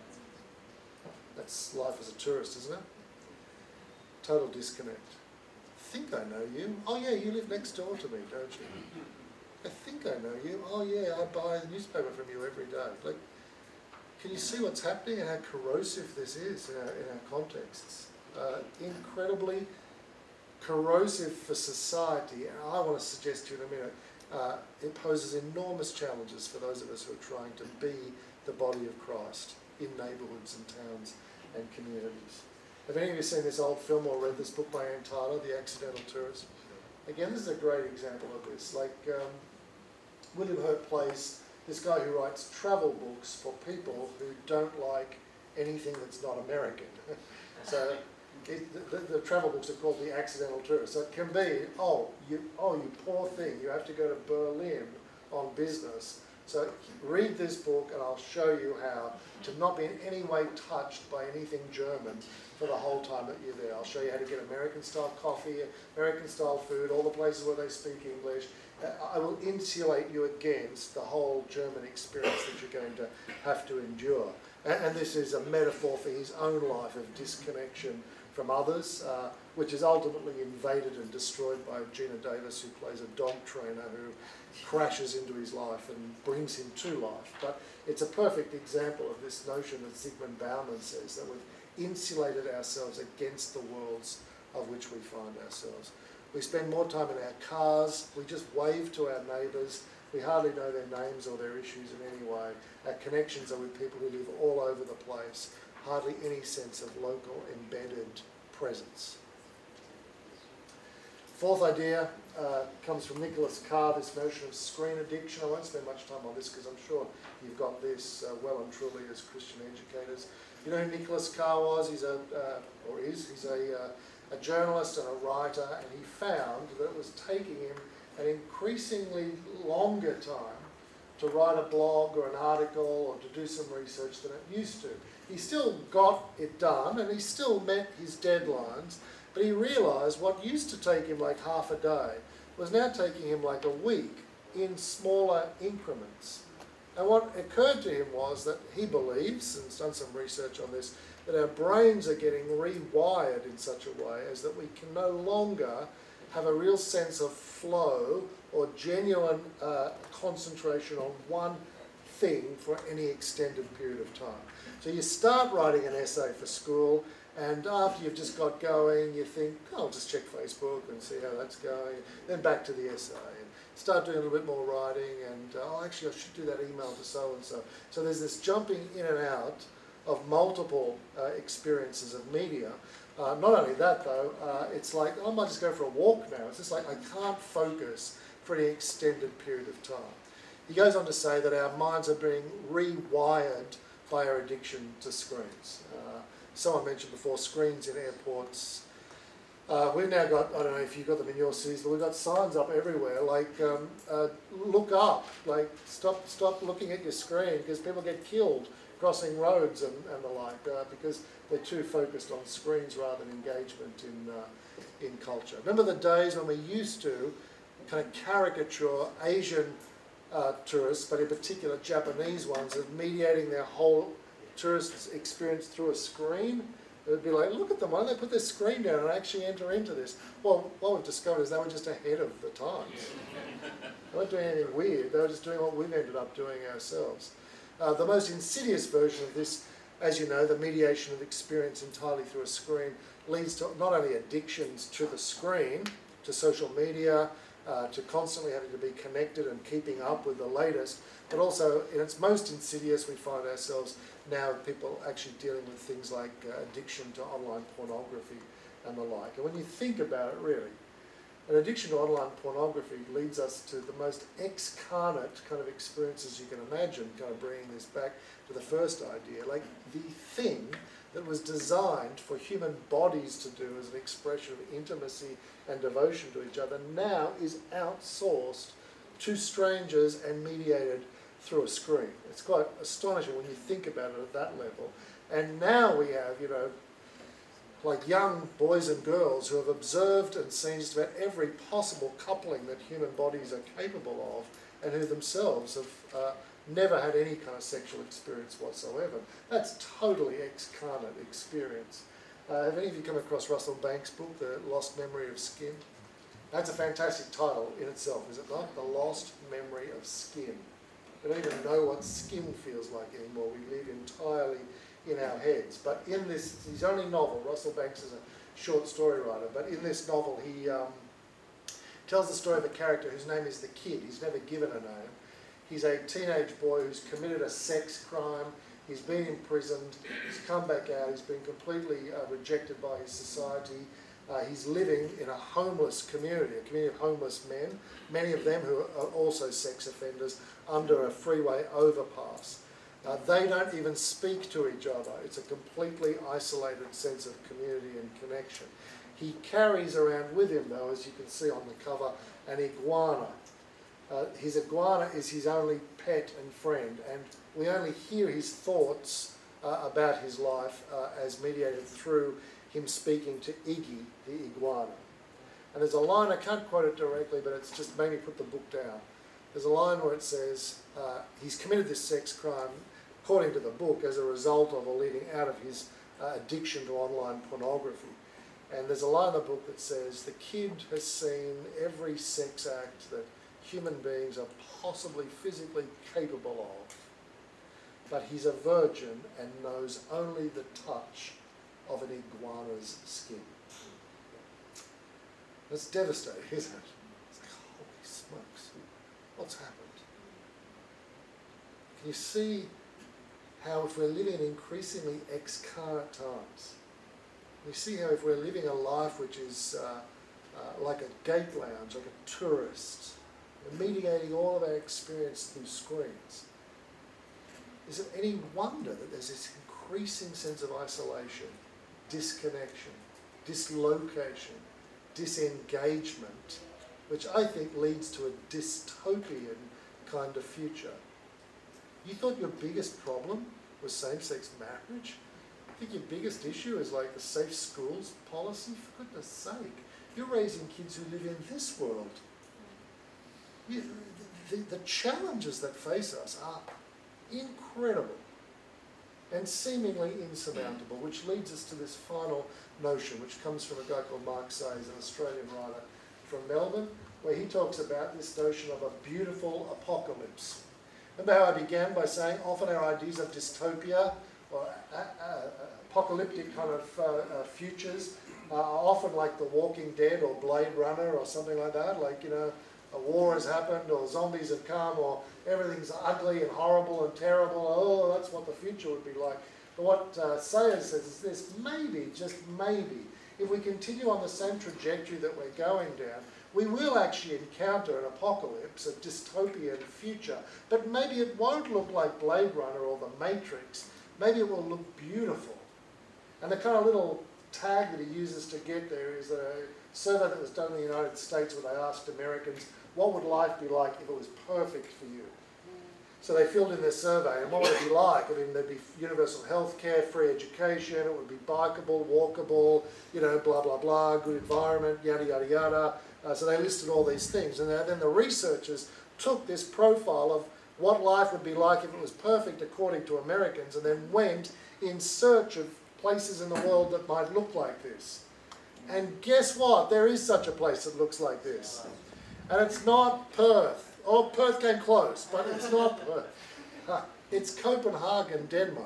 That's life as a tourist, isn't it? Total disconnect. I think I know you. Oh yeah, you live next door to me, don't you? I think I know you. Oh yeah, I buy a newspaper from you every day. Like, can you see what's happening and how corrosive this is in our, in our contexts? Uh, incredibly corrosive for society, and I want to suggest to you in a minute, uh, it poses enormous challenges for those of us who are trying to be the body of Christ in neighbourhoods and towns and communities. Have any of you seen this old film or read this book by Ann Tyler, The Accidental Tourist? Again, this is a great example of this. Like, um, William Hurt plays this guy who writes travel books for people who don't like anything that's not American. So it, the, the travel books are called The Accidental Tourist. So it can be, oh, you, oh, you poor thing, you have to go to Berlin on business. So read this book and I'll show you how to not be in any way touched by anything German for the whole time that you're there. I'll show you how to get American-style coffee, American-style food, all the places where they speak English. I will insulate you against the whole German experience that you're going to have to endure. And, and this is a metaphor for his own life of disconnection from others, uh, which is ultimately invaded and destroyed by Gina Davis, who plays a dog trainer who crashes into his life and brings him to life. But it's a perfect example of this notion that Zygmunt Bauman says, that we've insulated ourselves against the worlds of which we find ourselves. We spend more time in our cars, we just wave to our neighbours, we hardly know their names or their issues in any way. Our connections are with people who live all over the place, hardly any sense of local embedded presence. Fourth idea uh, comes from Nicholas Carr, this notion of screen addiction. I won't spend much time on this because I'm sure you've got this uh, well and truly as Christian educators. You know who Nicholas Carr was? He's a, uh, or is, he's a, uh, a journalist and a writer, and he found that it was taking him an increasingly longer time to write a blog or an article or to do some research than it used to. He still got it done and he still met his deadlines, but he realised what used to take him like half a day was now taking him like a week in smaller increments. And what occurred to him was that he believes, and has done some research on this, that our brains are getting rewired in such a way as that we can no longer have a real sense of flow or genuine uh, concentration on one thing for any extended period of time. So you start writing an essay for school, and after you've just got going, you think, oh, I'll just check Facebook and see how that's going. Then back to the essay, and start doing a little bit more writing, and oh, actually I should do that email to so-and-so. So there's this jumping in and out of multiple uh, experiences of media. Uh, not only that though, uh, it's like, oh, I might just go for a walk now. It's just like I can't focus for any extended period of time. He goes on to say that our minds are being rewired by our addiction to screens. Uh, someone mentioned before screens in airports. Uh, we've now got, I don't know if you've got them in your cities, but we've got signs up everywhere like um, uh, look up, like stop stop looking at your screen because people get killed crossing roads and, and the like uh, because they're too focused on screens rather than engagement in, uh, in culture. Remember the days when we used to kind of caricature Asian uh, tourists, but in particular Japanese ones, of mediating their whole tourist experience through a screen? It would be like, look at them, why don't they put their screen down and actually enter into this? Well, what we've discovered is they were just ahead of the times. They weren't doing anything weird, they were just doing what we've ended up doing ourselves. Uh, the most insidious version of this, as you know, the mediation of experience entirely through a screen, leads to not only addictions to the screen, to social media, uh, to constantly having to be connected and keeping up with the latest, but also in its most insidious we find ourselves now people actually dealing with things like uh, addiction to online pornography and the like. And when you think about it really, an addiction to online pornography leads us to the most excarnate kind of experiences you can imagine, kind of bringing this back to the first idea, like the thing that was designed for human bodies to do as an expression of intimacy and devotion to each other now is outsourced to strangers and mediated through a screen. It's quite astonishing when you think about it at that level. And now we have, you know, like young boys and girls who have observed and seen just about every possible coupling that human bodies are capable of and who themselves have uh, never had any kind of sexual experience whatsoever. That's totally excarnate experience. Uh, have any of you come across Russell Banks' book, The Lost Memory of Skin? That's a fantastic title in itself, is it not? The Lost Memory of Skin. We don't even know what skin feels like anymore. We live entirely in our heads. But in this, his only novel, Russell Banks is a short story writer, but in this novel he um, tells the story of a character whose name is the Kid. He's never given a name. He's a teenage boy who's committed a sex crime. He's been imprisoned. He's come back out. He's been completely uh, rejected by his society. Uh, he's living in a homeless community, a community of homeless men, many of them who are also sex offenders, under a freeway overpass. Uh, they don't even speak to each other. It's a completely isolated sense of community and connection. He carries around with him, though, as you can see on the cover, an iguana. Uh, his iguana is his only pet and friend, and we only hear his thoughts uh, about his life uh, as mediated through him speaking to Iggy, the iguana. And there's a line, I can't quote it directly, but it's just made me put the book down. There's a line where it says, uh, he's committed this sex crime, according to the book, as a result of or leading out of his uh, addiction to online pornography. And there's a line in the book that says, the kid has seen every sex act that human beings are possibly physically capable of, but he's a virgin and knows only the touch of an iguana's skin. That's devastating, isn't it? It's like, holy smokes, what's happened? Can you see how if we're living in increasingly excarnate times, you see how if we're living a life which is uh, uh, like a gate lounge, like a tourist, we're mediating all of our experience through screens, is it any wonder that there's this increasing sense of isolation, disconnection, dislocation, disengagement, which I think leads to a dystopian kind of future? You thought your biggest problem was same-sex marriage? I think your biggest issue is like the safe schools policy? For goodness sake, you're raising kids who live in this world. You, the, the, the challenges that face us are incredible and seemingly insurmountable, which leads us to this final notion, which comes from a guy called Mark Sayers, an Australian writer from Melbourne, where he talks about this notion of a beautiful apocalypse. Remember how I began by saying often our ideas of dystopia or uh, uh, apocalyptic kind of uh, uh, futures are often like The Walking Dead or Blade Runner or something like that, like, you know, a war has happened or zombies have come or everything's ugly and horrible and terrible. Oh, that's what the future would be like. But what uh, Sayers says is this, maybe, just maybe, if we continue on the same trajectory that we're going down, we will actually encounter an apocalypse, a dystopian future, but maybe it won't look like Blade Runner or The Matrix. Maybe it will look beautiful. And the kind of little tag that he uses to get there is a survey that was done in the United States where they asked Americans, what would life be like if it was perfect for you? So they filled in their survey, and what would it be like? I mean, there'd be universal health care, free education, it would be bikeable, walkable, you know, blah, blah, blah, good environment, yada, yada, yada. Uh, so they listed all these things. And then the researchers took this profile of what life would be like if it was perfect according to Americans, and then went in search of places in the world that might look like this. And guess what? There is such a place that looks like this. And it's not Perth. Oh, Perth came close, but it's not Perth. Huh. It's Copenhagen, Denmark.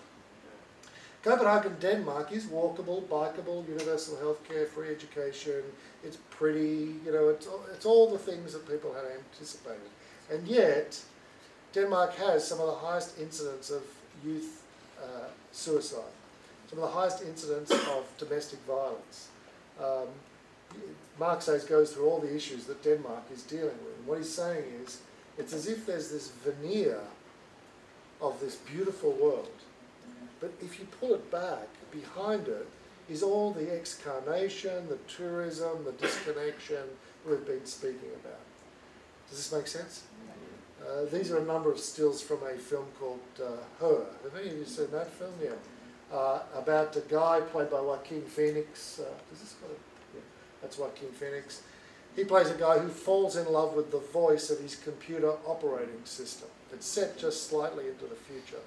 Copenhagen, Denmark is walkable, bikeable, universal healthcare, free education. It's pretty, you know, it's, it's all the things that people had anticipated. And yet, Denmark has some of the highest incidents of youth uh, suicide, some of the highest incidents of domestic violence. Um, Marx goes through all the issues that Denmark is dealing with. And what he's saying is, it's as if there's this veneer of this beautiful world. But if you pull it back, behind it is all the excarnation, the tourism, the disconnection we've been speaking about. Does this make sense? Uh, these are a number of stills from a film called uh, Her. Have any of you seen that film? Yeah. Uh, about a guy played by Joaquin Phoenix. Uh, does this got a That's Joaquin Phoenix. He plays a guy who falls in love with the voice of his computer operating system. It's set just slightly into the future.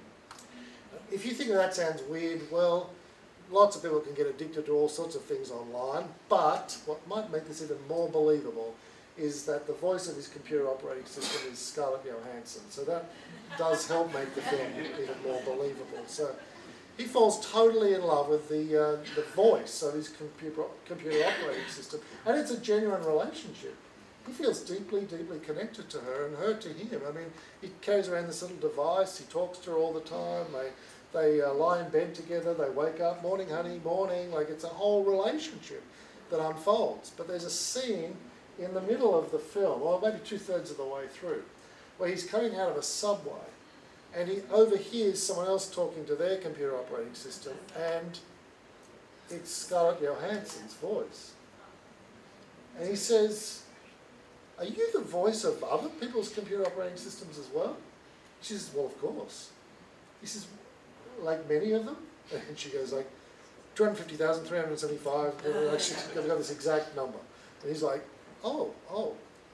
If you think that sounds weird, well, lots of people can get addicted to all sorts of things online, but what might make this even more believable is that the voice of his computer operating system is Scarlett Johansson. So that does help make the film even more believable. So he falls totally in love with the uh, the voice of his computer computer operating system, and it's a genuine relationship. He feels deeply, deeply connected to her, and her to him. I mean, he carries around this little device. He talks to her all the time. They they uh, lie in bed together. They wake up, morning, honey, morning. Like, it's a whole relationship that unfolds. But there's a scene in the middle of the film, or maybe two thirds of the way through, where he's coming out of a subway. And he overhears someone else talking to their computer operating system, and it's Scarlett Johansson's voice. And he says, "Are you the voice of other people's computer operating systems as well?" She says, "Well, of course." He says, "Like many of them?" And she goes, like, two hundred fifty thousand, three hundred seventy-five, like she's got this exact number. And he's like, oh, oh.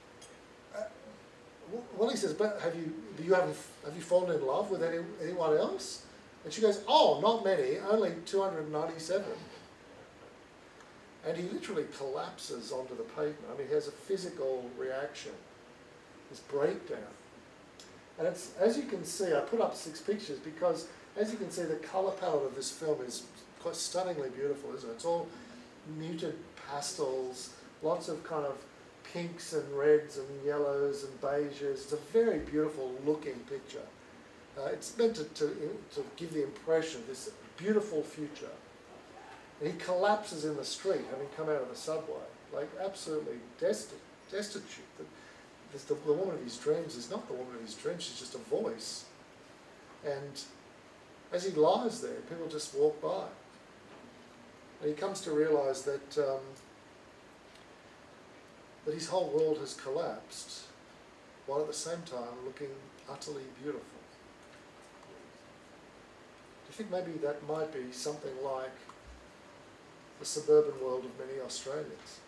Well, he says, but have you, you haven't, have you fallen in love with any, anyone else? And she goes, oh, not many, only two hundred ninety-seven. And he literally collapses onto the pavement. I mean, he has a physical reaction, this breakdown. And it's, as you can see, I put up six pictures because, as you can see, the colour palette of this film is quite stunningly beautiful, isn't it? It's all muted pastels, lots of kind of pinks and reds and yellows and beiges. It's a very beautiful looking picture. Uh, it's meant to, to, to give the impression of this beautiful future. And he collapses in the street, having come out of the subway, like absolutely destitute. destitute. The, the, the woman of his dreams is not the woman of his dreams, she's just a voice. And as he lies there, people just walk by. And he comes to realise that um, that his whole world has collapsed, while at the same time looking utterly beautiful. Do you think maybe that might be something like the suburban world of many Australians?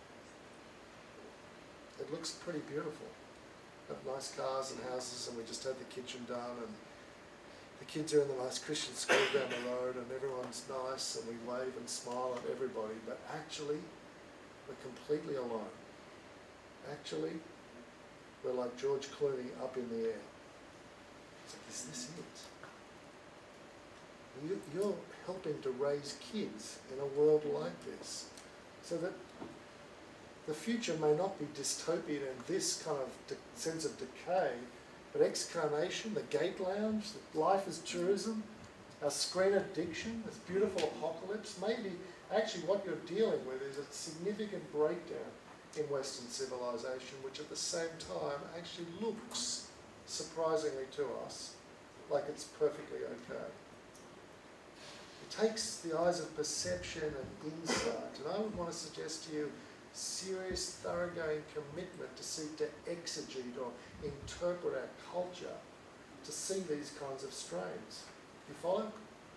It looks pretty beautiful. We have nice cars and houses, and we just had the kitchen done, and the kids are in the nice Christian school down the road, and everyone's nice, and we wave and smile at everybody, but actually, we're completely alone. Actually, we're like George Clooney up in the air. It's like, is this it? You, you're helping to raise kids in a world like this, so that the future may not be dystopian in this kind of de- sense of decay, but excarnation, the gate lounge, life as tourism, our screen addiction, this beautiful apocalypse, maybe actually what you're dealing with is a significant breakdown in Western civilization, which at the same time actually looks, surprisingly to us, like it's perfectly okay. It takes the eyes of perception and insight, and I would want to suggest to you serious, thoroughgoing commitment to seek to exegete or interpret our culture to see these kinds of strains. You follow?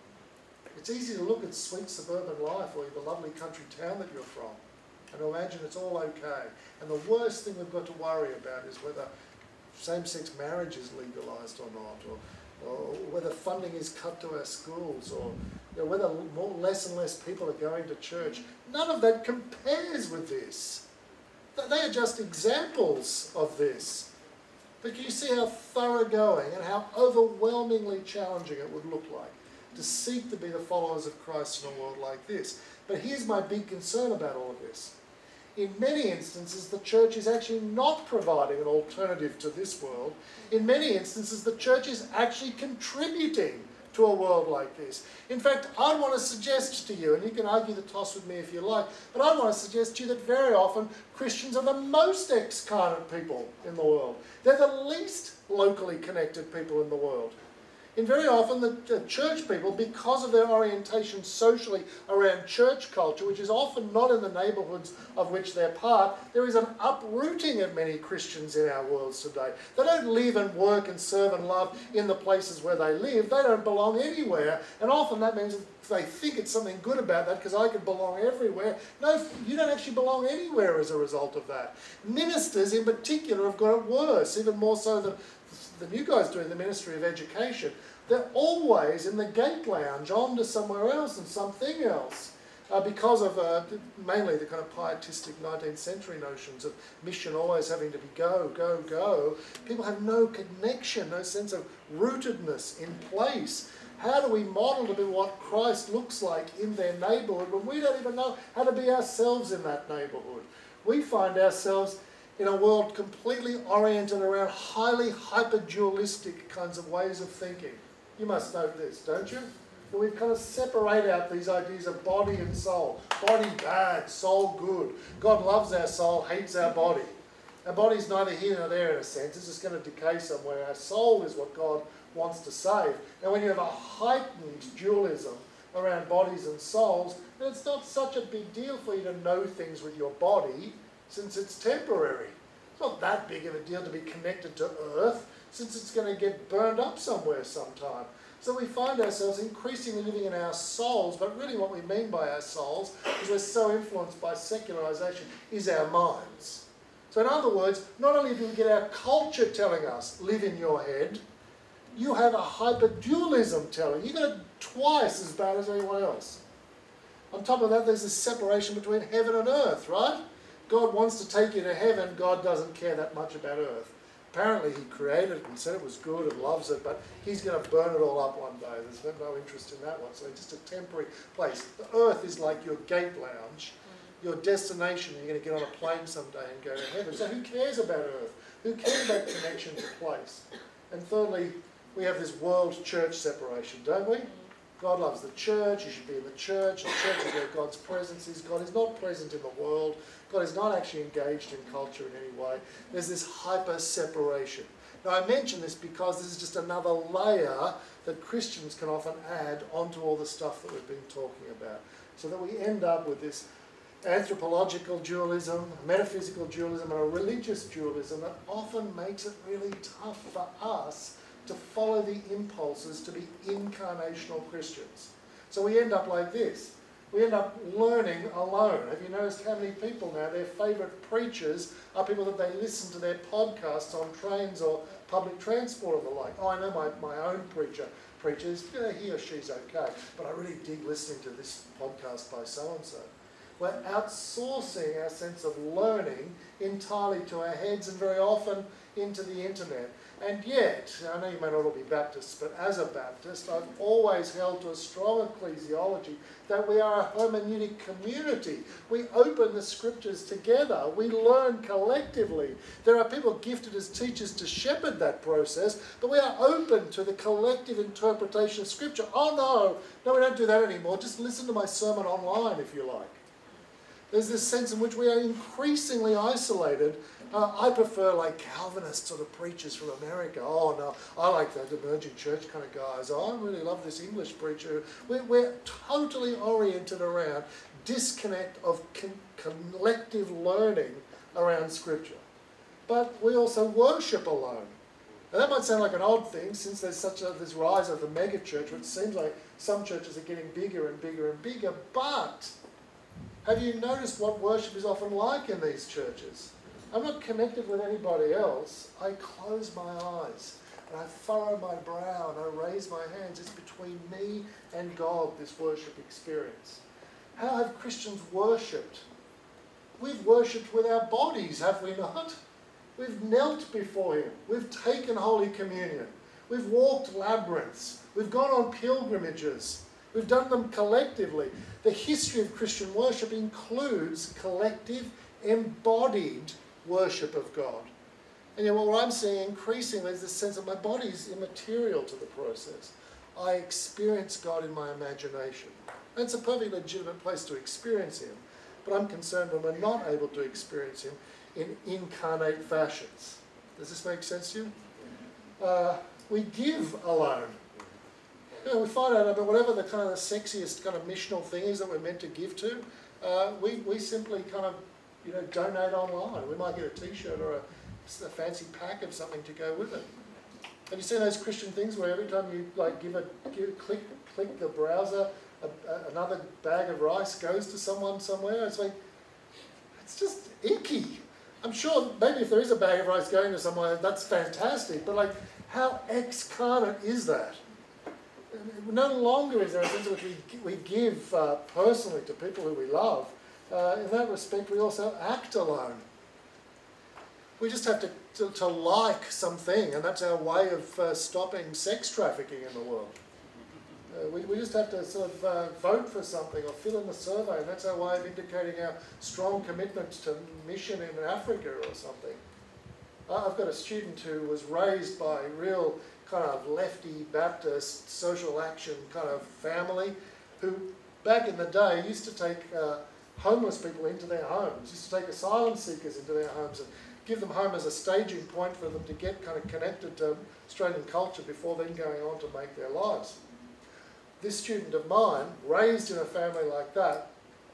It's easy to look at sweet suburban life or the lovely country town that you're from and to imagine it's all okay. And the worst thing we've got to worry about is whether same-sex marriage is legalised or not, or, or whether funding is cut to our schools, or you know, whether more, less and less people are going to church. None of that compares with this. They are just examples of this. But can you see how thoroughgoing and how overwhelmingly challenging it would look like to seek to be the followers of Christ in a world like this? But here's my big concern about all of this. In many instances, the church is actually not providing an alternative to this world. In many instances, the church is actually contributing to a world like this. In fact, I want to suggest to you, and you can argue the toss with me if you like, but I want to suggest to you that very often Christians are the most excarnate people in the world. They're the least locally connected people in the world. And very often the, the church people, because of their orientation socially around church culture, which is often not in the neighbourhoods of which they're part, there is an uprooting of many Christians in our worlds today. They don't live and work and serve and love in the places where they live. They don't belong anywhere. And often that means they think it's something good about that because I could belong everywhere. No, you don't actually belong anywhere as a result of that. Ministers in particular have got it worse, even more so than the you guys doing the Ministry of Education. They're always in the gate lounge, on to somewhere else and something else, uh, because of uh, mainly the kind of pietistic nineteenth century notions of mission always having to be go, go, go. People have no connection, no sense of rootedness in place. How do we model to be what Christ looks like in their neighbourhood when we don't even know how to be ourselves in that neighbourhood? We find ourselves in a world completely oriented around highly hyper-dualistic kinds of ways of thinking. You must note this, don't you? That we kind of separate out these ideas of body and soul. Body bad, soul good. God loves our soul, hates our body. Our body's neither here nor there in a sense. It's just going to decay somewhere. Our soul is what God wants to save. And when you have a heightened dualism around bodies and souls, then it's not such a big deal for you to know things with your body, since it's temporary. It's not that big of a deal to be connected to earth, since it's going to get burned up somewhere sometime. So we find ourselves increasingly living in our souls, but really what we mean by our souls, because we're so influenced by secularisation, is our minds. So in other words, not only do we get our culture telling us, live in your head, you have a hyper-dualism telling you. You've got it twice as bad as anyone else. On top of that, there's this separation between heaven and earth, right? God wants to take you to heaven. God doesn't care that much about earth. Apparently he created it and said it was good and loves it, but he's going to burn it all up one day. There's no interest in that one. So it's just a temporary place. The earth is like your gate lounge, your destination. You're going to get on a plane someday and go to heaven. So who cares about earth? Who cares about connection to place? And thirdly, we have this world-church separation, don't we? God loves the church, you should be in the church. The church is where God's presence is. God is not present in the world. God is not actually engaged in culture in any way. There's this hyper-separation. Now I mention this because this is just another layer that Christians can often add onto all the stuff that we've been talking about. So that we end up with this anthropological dualism, metaphysical dualism, and a religious dualism that often makes it really tough for us to follow the impulses to be incarnational Christians. So we end up like this. We end up learning alone. Have you noticed how many people now, their favourite preachers are people that they listen to their podcasts on trains or public transport and the like? Oh, I know my, my own preacher preaches, yeah, he or she's okay, but I really dig listening to this podcast by so-and-so. We're outsourcing our sense of learning entirely to our heads and very often into the internet. And yet, I know you may not all be Baptists, but as a Baptist, I've always held to a strong ecclesiology that we are a hermeneutic community. We open the scriptures together. We learn collectively. There are people gifted as teachers to shepherd that process, but we are open to the collective interpretation of scripture. Oh no, no, we don't do that anymore. Just listen to my sermon online if you like. There's this sense in which we are increasingly isolated. Uh, I prefer like Calvinist sort of preachers from America. Oh no, I like the emerging church kind of guys. Oh, I really love this English preacher. We're, we're totally oriented around disconnect of con- collective learning around Scripture. But we also worship alone. Now that might sound like an odd thing since there's such a this rise of the mega church, which seems like some churches are getting bigger and bigger and bigger. But have you noticed what worship is often like in these churches? I'm not connected with anybody else. I close my eyes and I furrow my brow and I raise my hands. It's between me and God, this worship experience. How have Christians worshipped? We've worshipped with our bodies, have we not? We've knelt before Him. We've taken Holy Communion. We've walked labyrinths. We've gone on pilgrimages. We've done them collectively. The history of Christian worship includes collective, embodied worship of God. And yet what I'm seeing increasingly is this sense that my body is immaterial to the process. I experience God in my imagination. And it's a perfectly legitimate place to experience Him, but I'm concerned when we're not able to experience Him in incarnate fashions. Does this make sense to you? Uh, we give alone. You know, we find out about whatever the kind of the sexiest kind of missional thing is that we're meant to give to, uh, we, we simply kind of you know, donate online. We might get a T-shirt or a, a fancy pack of something to go with it. Have you seen those Christian things where every time you like give a give, click click the browser, a, a, another bag of rice goes to someone somewhere? It's like it's just icky. I'm sure maybe if there is a bag of rice going to somewhere, that's fantastic. But like, how excarnate is that? No longer is there a sense in which we we give uh, personally to people who we love. Uh, in that respect, we also act alone. We just have to, to, to like something, and that's our way of uh, stopping sex trafficking in the world. Uh, we, we just have to sort of uh, vote for something or fill in the survey, and that's our way of indicating our strong commitment to mission in Africa or something. Uh, I've got a student who was raised by a real kind of lefty Baptist social action kind of family who back in the day used to take uh, homeless people into their homes, used to take asylum seekers into their homes and give them home as a staging point for them to get kind of connected to Australian culture before then going on to make their lives. This student of mine, raised in a family like that,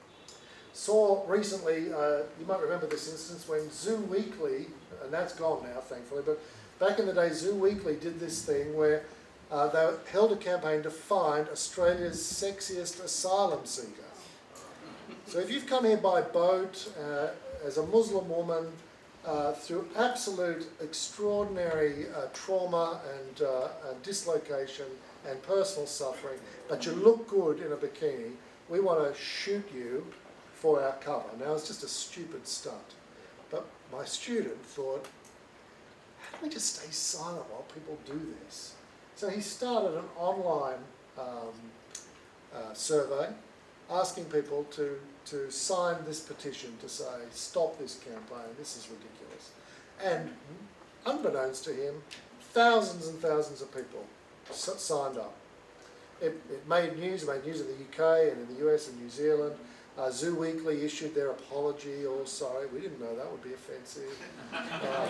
saw recently, uh, you might remember this instance when Zoo Weekly, and that's gone now thankfully, but back in the day Zoo Weekly did this thing where uh, they held a campaign to find Australia's sexiest asylum seeker. So if you've come here by boat uh, as a Muslim woman uh, through absolute extraordinary uh, trauma and, uh, and dislocation and personal suffering, but you look good in a bikini, we want to shoot you for our cover. Now it's just a stupid stunt. But my student thought, how do we just stay silent while people do this? So he started an online um, uh, survey asking people to, to sign this petition to say, stop this campaign, this is ridiculous. And unbeknownst to him, thousands and thousands of people s- signed up. It, it made news, it made news in the U K and in the U S and New Zealand. Uh, Zoo Weekly issued their apology, oh sorry, we didn't know that would be offensive. Uh,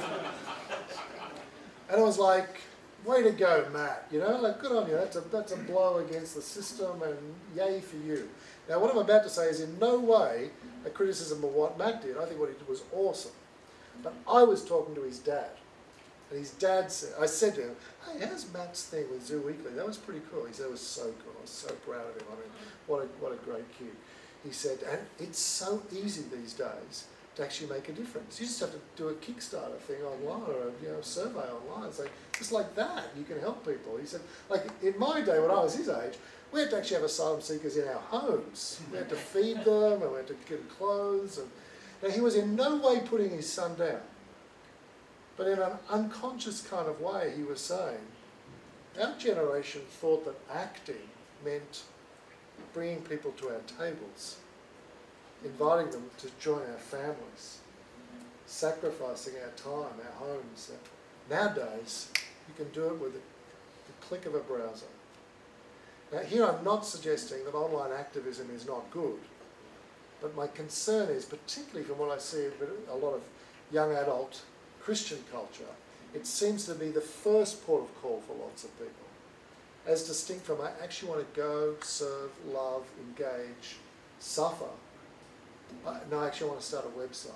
and I was like, way to go, Matt, you know, like good on you, that's a, that's a blow against the system and yay for you. Now what I'm about to say is in no way a criticism of what Matt did. I think what he did was awesome. But I was talking to his dad. And his dad said, I said to him, hey, how's Matt's thing with Zoo Weekly? That was pretty cool. He said, it was so cool. I was so proud of him. I mean, what a, what a great kid. He said, and it's so easy these days to actually make a difference. You just have to do a Kickstarter thing online or a you know, survey online. It's like, just like that, you can help people. He said, like in my day when I was his age, we had to actually have asylum seekers in our homes. We had to feed them and we had to give them clothes. And now, he was in no way putting his son down. But in an unconscious kind of way, he was saying, our generation thought that acting meant bringing people to our tables, inviting them to join our families, sacrificing our time, our homes. Nowadays, you can do it with the, the click of a browser. Now, here I'm not suggesting that online activism is not good, but my concern is, particularly from what I see with a lot of young adult Christian culture, it seems to be the first port of call for lots of people, as distinct from I actually want to go, serve, love, engage, suffer. I, no, I actually want to start a website.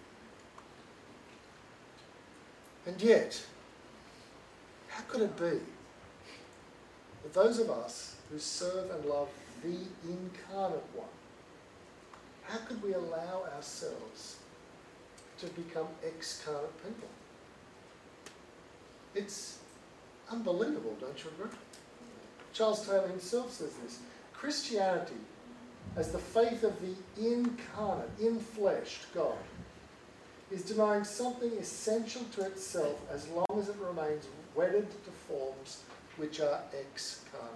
And yet, how could it be that those of us who serve and love the incarnate one, how could we allow ourselves to become excarnate people? It's unbelievable, don't you agree? Charles Taylor himself says this. Christianity, as the faith of the incarnate, in-fleshed God, is denying something essential to itself as long as it remains wedded to forms which are excarnate.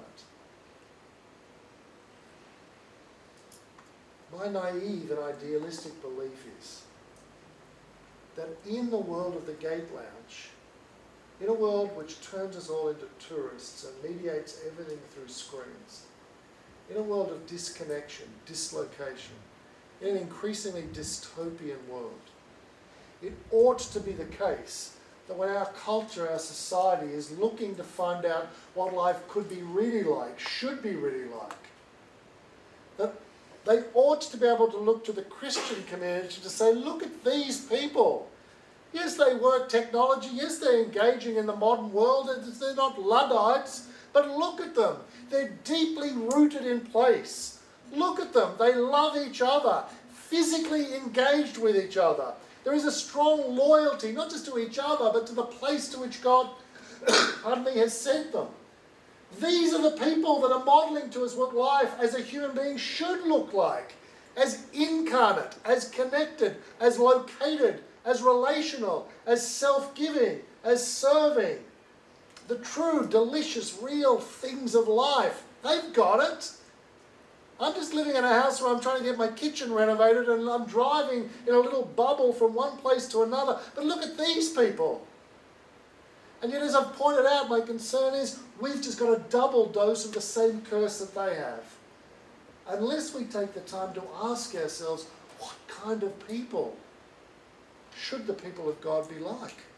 My naive and idealistic belief is that in the world of the Gate Lounge, in a world which turns us all into tourists and mediates everything through screens, in a world of disconnection, dislocation, in an increasingly dystopian world, it ought to be the case that when our culture, our society is looking to find out what life could be really like, should be really like, that they ought to be able to look to the Christian community to say, look at these people. Yes, they work technology. Yes, they're engaging in the modern world. They're not Luddites. But look at them. They're deeply rooted in place. Look at them. They love each other, physically engaged with each other. There is a strong loyalty, not just to each other, but to the place to which God pardon me, has sent them. These are the people that are modelling to us what life as a human being should look like. As incarnate, as connected, as located, as relational, as self-giving, as serving. The true, delicious, real things of life. They've got it. I'm just living in a house where I'm trying to get my kitchen renovated and I'm driving in a little bubble from one place to another. But look at these people. And yet, as I've pointed out, my concern is we've just got a double dose of the same curse that they have. Unless we take the time to ask ourselves, what kind of people should the people of God be like?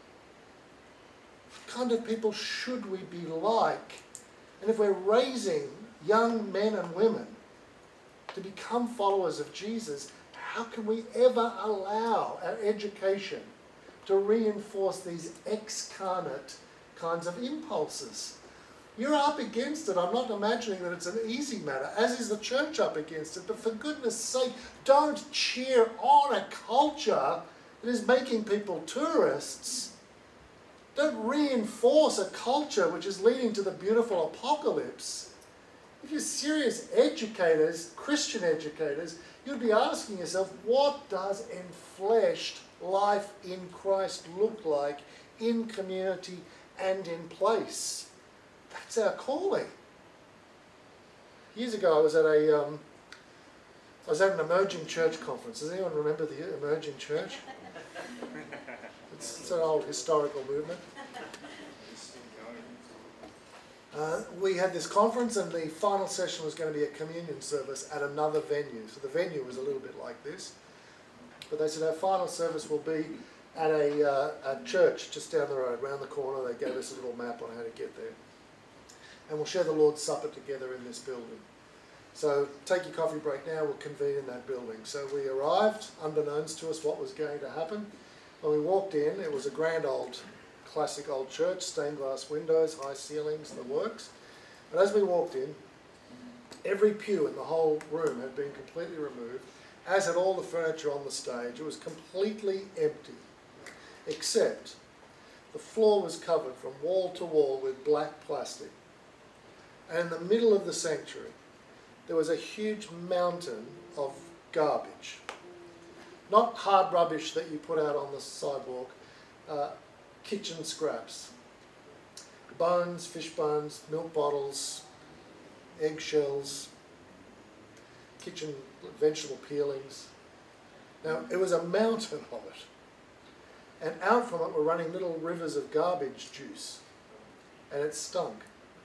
What kind of people should we be like? And if we're raising young men and women to become followers of Jesus, how can we ever allow our education to reinforce these excarnate kinds of impulses? You're up against it. I'm not imagining that it's an easy matter, as is the church up against it. But for goodness sake, don't cheer on a culture that is making people tourists. Don't reinforce a culture which is leading to the beautiful apocalypse. If you're serious educators, Christian educators, you'd be asking yourself, what does enfleshed life in Christ look like in community and in place? That's our calling. Years ago, I was at a, um, I was at an emerging church conference. Does anyone remember the emerging church? It's, it's an old historical movement. Uh, we had this conference and the final session was going to be a communion service at another venue. So the venue was a little bit like this. But they said our final service will be at a, uh, a church just down the road, round the corner. They gave us a little map on how to get there. And we'll share the Lord's Supper together in this building. So take your coffee break now, we'll convene in that building. So we arrived, unbeknownst to us what was going to happen. When we walked in, it was a grand old, classic old church, stained glass windows, high ceilings, the works. And as we walked in, every pew in the whole room had been completely removed as had all the furniture on the stage. It was completely empty, except the floor was covered from wall to wall with black plastic. And in the middle of the sanctuary, there was a huge mountain of garbage. Not hard rubbish that you put out on the sidewalk, uh, kitchen scraps. Bones, fish bones, milk bottles, eggshells, kitchen vegetable peelings. Now, it was a mountain of it. And out from it were running little rivers of garbage juice. And it stunk.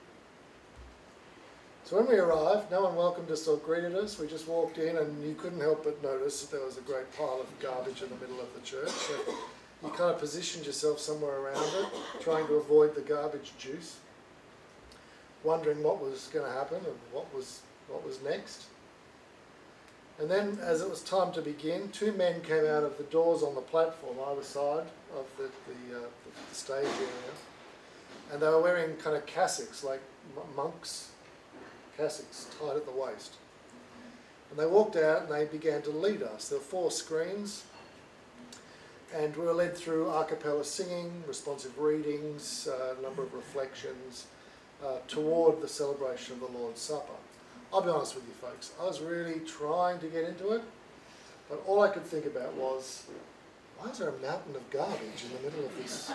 So when we arrived, no one welcomed us or greeted us. We just walked in and you couldn't help but notice that there was a great pile of garbage in the middle of the church. So you kind of positioned yourself somewhere around it, trying to avoid the garbage juice, wondering what was going to happen and what was, what was next. And then, as it was time to begin, two men came out of the doors on the platform either side of the, the, uh, the stage area. And they were wearing kind of cassocks, like monks' cassocks, tied at the waist. And they walked out and they began to lead us. There were four screens. And we were led through a cappella singing, responsive readings, uh, a number of reflections, uh, toward the celebration of the Lord's Supper. I'll be honest with you folks, I was really trying to get into it, but all I could think about was, why is there a mountain of garbage in the middle of this?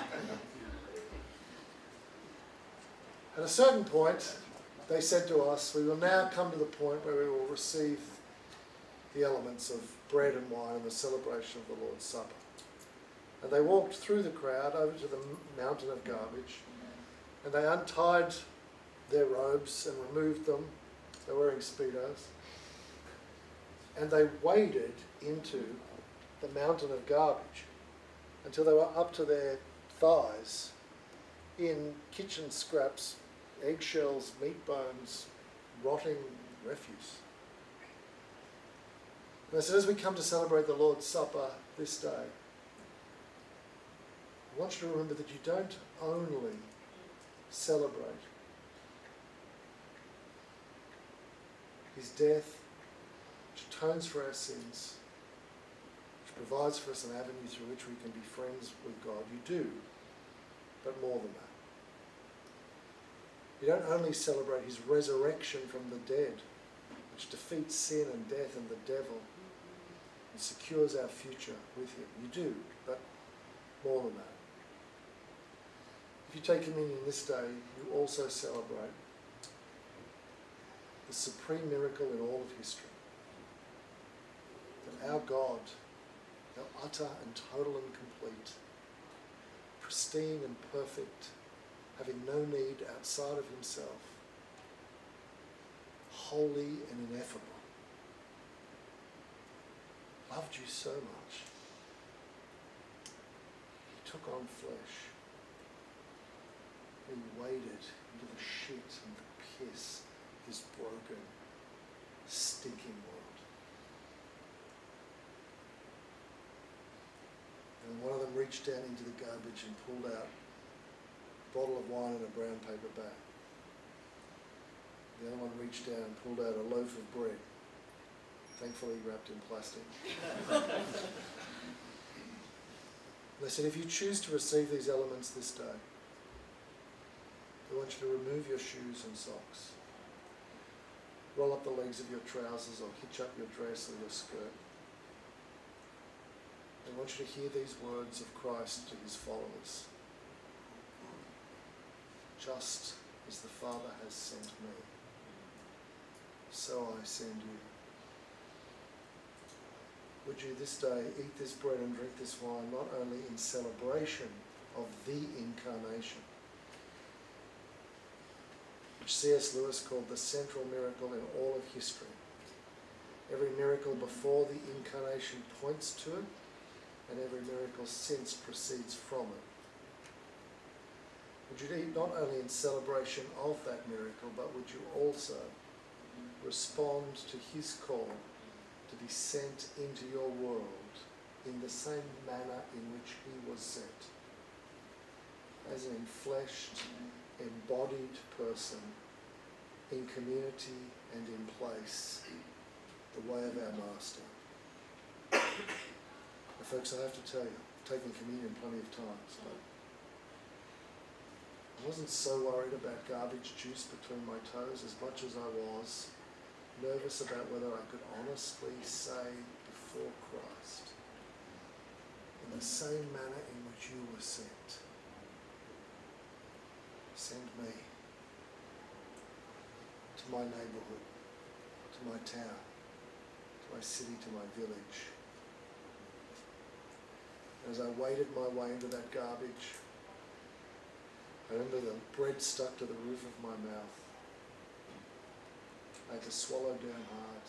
At a certain point, they said to us, we will now come to the point where we will receive the elements of bread and wine in the celebration of the Lord's Supper. And they walked through the crowd over to the mountain of garbage, and they untied their robes and removed them. They were wearing Speedos. And they waded into the mountain of garbage until they were up to their thighs in kitchen scraps, eggshells, meat bones, rotting refuse. And I said, as we come to celebrate the Lord's Supper this day, I want you to remember that you don't only celebrate His death, which atones for our sins, which provides for us an avenue through which we can be friends with God. You do, but more than that. You don't only celebrate His resurrection from the dead, which defeats sin and death and the devil and secures our future with Him. You do, but more than that. If you take communion this day, you also celebrate the supreme miracle in all of history. That our God, our utter and total and complete, pristine and perfect, having no need outside of Himself, holy and ineffable, loved you so much. He took on flesh. He waded into the shit and the piss of this broken, stinking world. And one of them reached down into the garbage and pulled out a bottle of wine in a brown paper bag. The other one reached down and pulled out a loaf of bread, thankfully wrapped in plastic. They said, if you choose to receive these elements this day, I want you to remove your shoes and socks. Roll up the legs of your trousers or hitch up your dress or your skirt. I want you to hear these words of Christ to His followers. Just as the Father has sent me, so I send you. Would you this day eat this bread and drink this wine, not only in celebration of the incarnation, which C S Lewis called the central miracle in all of history. Every miracle before the incarnation points to it, and every miracle since proceeds from it. Would you eat not only in celebration of that miracle, but would you also respond to His call to be sent into your world in the same manner in which He was sent, as an enfleshed, embodied person in community and in place, the way of our Master. Folks, I have to tell you, I've taken communion plenty of times, but I wasn't so worried about garbage juice between my toes as much as I was nervous about whether I could honestly say before Christ, in the same manner in which you were sent, send me to my neighbourhood, to my town, to my city, to my village. As I waded my way into that garbage, I remember the bread stuck to the roof of my mouth. I had to swallow down hard.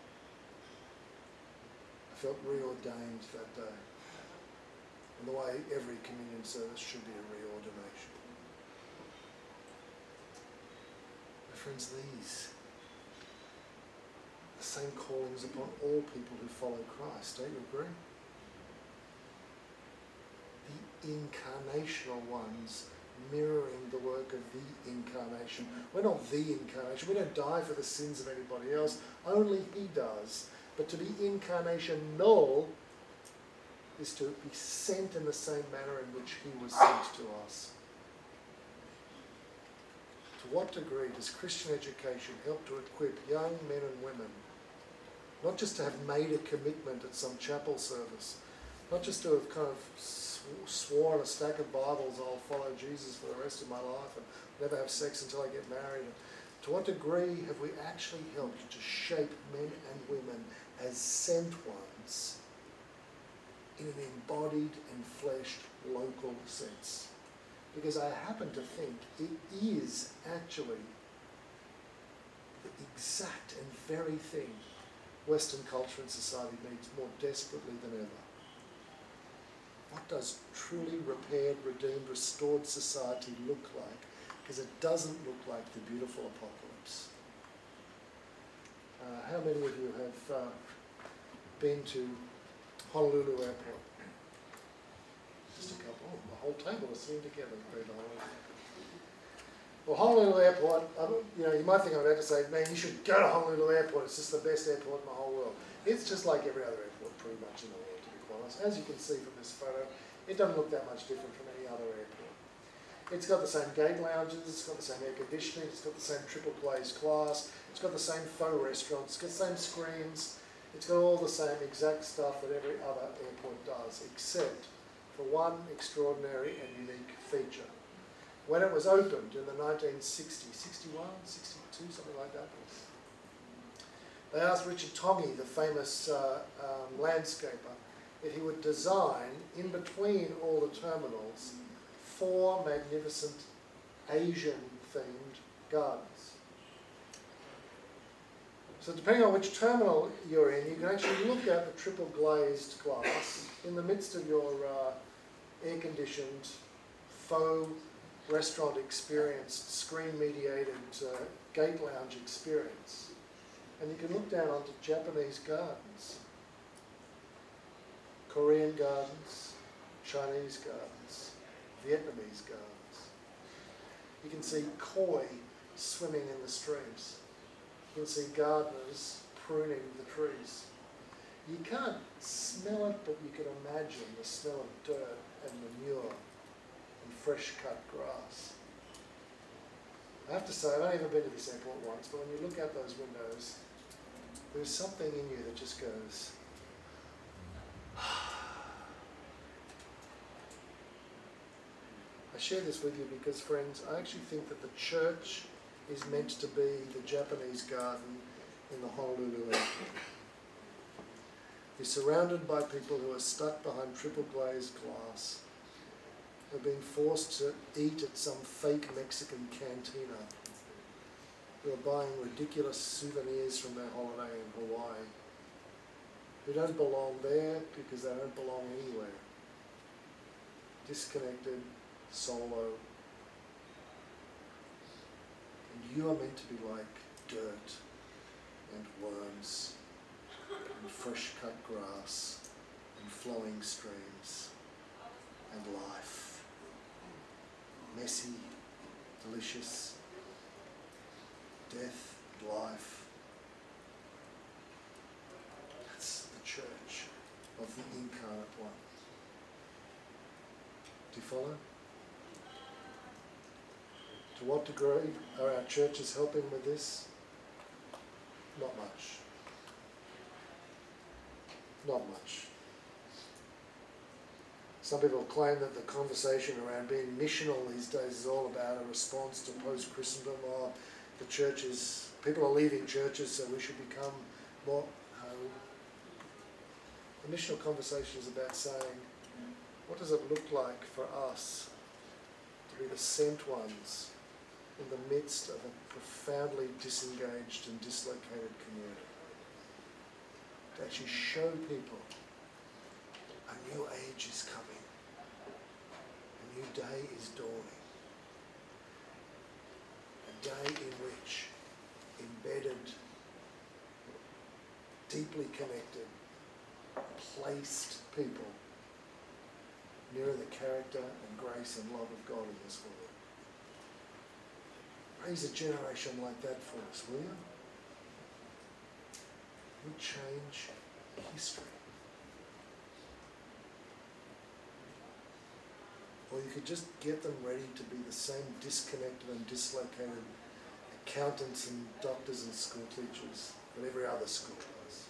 I felt reordained that day. And the way every communion service should be a reordination. My friends, these are the same callings upon all people who follow Christ. Don't you agree? The incarnational ones mirroring the work of the incarnation. We're not the incarnation. We don't die for the sins of anybody else. Only he does. But to be incarnational is to be sent in the same manner in which he was sent to us. To what degree does Christian education help to equip young men and women, not just to have made a commitment at some chapel service, not just to have kind of sworn a stack of Bibles, I'll follow Jesus for the rest of my life and never have sex until I get married. To what degree have we actually helped to shape men and women as sent ones in an embodied and fleshed local sense? Because I happen to think it is actually the exact and very thing Western culture and society needs more desperately than ever. What does truly repaired, redeemed, restored society look like? Because it doesn't look like the beautiful apocalypse. Uh, how many of you have uh, been to Honolulu Airport? Just a couple. Oh, the whole table is sitting together. Very nice. Well, Honolulu Airport, um, you know, you might think I'm about to say, man, you should go to Honolulu Airport. It's just the best airport in the whole world. It's just like every other airport pretty much in the world, to be quite honest. As you can see from this photo, it doesn't look that much different from any other airport. It's got the same gate lounges, it's got the same air conditioning, it's got the same triple glazed glass, it's got the same faux restaurants, it's got the same screens, it's got all the same exact stuff that every other airport does, except for one extraordinary and unique feature. When it was opened in the nineteen sixty, sixty-one, sixty-two, something like that, they asked Richard Tongi, the famous uh, um, landscaper, if he would design, in between all the terminals, four magnificent Asian-themed gardens. So depending on which terminal you're in, you can actually look at the triple glazed glass in the midst of your uh, air-conditioned, faux restaurant experience, screen-mediated uh, gate lounge experience. And you can look down onto Japanese gardens, Korean gardens, Chinese gardens, Vietnamese gardens. You can see koi swimming in the streams. You can see gardeners pruning the trees. You can't smell it, but you can imagine the smell of dirt and manure and fresh cut grass. I have to say, I've only ever been to this airport once, but when you look out those windows, there's something in you that just goes, I share this with you because, friends, I actually think that the church is meant to be the Japanese garden in the Honolulu airport. You're surrounded by people who are stuck behind triple glazed glass, who are being forced to eat at some fake Mexican cantina, who are buying ridiculous souvenirs from their holiday in Hawaii, who don't belong there because they don't belong anywhere. Disconnected, solo. And you are meant to be like dirt and worms and fresh cut grass and flowing streams and life. Messy, delicious, death, life. That's the church of the incarnate one. Do you follow? To what degree are our churches helping with this? Not much. Not much. Some people claim that the conversation around being missional these days is all about a response to post-Christendom, or the churches, people are leaving churches, so we should become more. Um, the missional conversation is about saying, what does it look like for us to be the sent ones in the midst of a profoundly disengaged and dislocated community? To actually show people a new age is coming. A new day is dawning. A day in which embedded, deeply connected, placed people mirror the character and grace and love of God in this world. Raise a generation like that for us, will you? You change history. Or you could just get them ready to be the same disconnected and dislocated accountants and doctors and school teachers that every other school does.